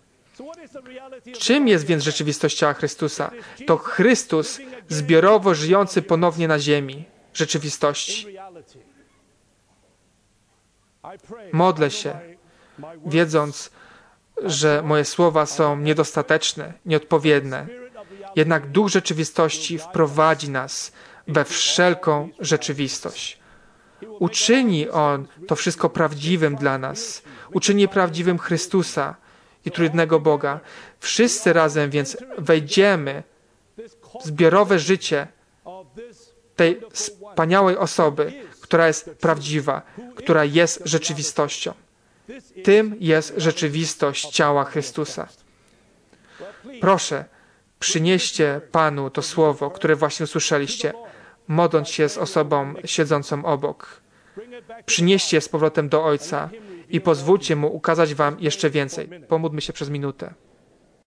Czym jest więc rzeczywistość ciała Chrystusa? To Chrystus zbiorowo żyjący ponownie na ziemi, rzeczywistości. Modlę się, wiedząc, że moje słowa są niedostateczne, nieodpowiednie. Jednak Duch rzeczywistości wprowadzi nas we wszelką rzeczywistość. Uczyni On to wszystko prawdziwym dla nas. Uczyni prawdziwym Chrystusa i trójjednego Boga. Wszyscy razem więc wejdziemy w zbiorowe życie tej wspaniałej osoby, która jest prawdziwa, która jest rzeczywistością. Tym jest rzeczywistość ciała Chrystusa. Proszę, przynieście Panu to słowo, które właśnie usłyszeliście, modląc się z osobą siedzącą obok. Przynieście je z powrotem do Ojca i pozwólcie Mu ukazać wam jeszcze więcej. Pomódlmy się przez minutę.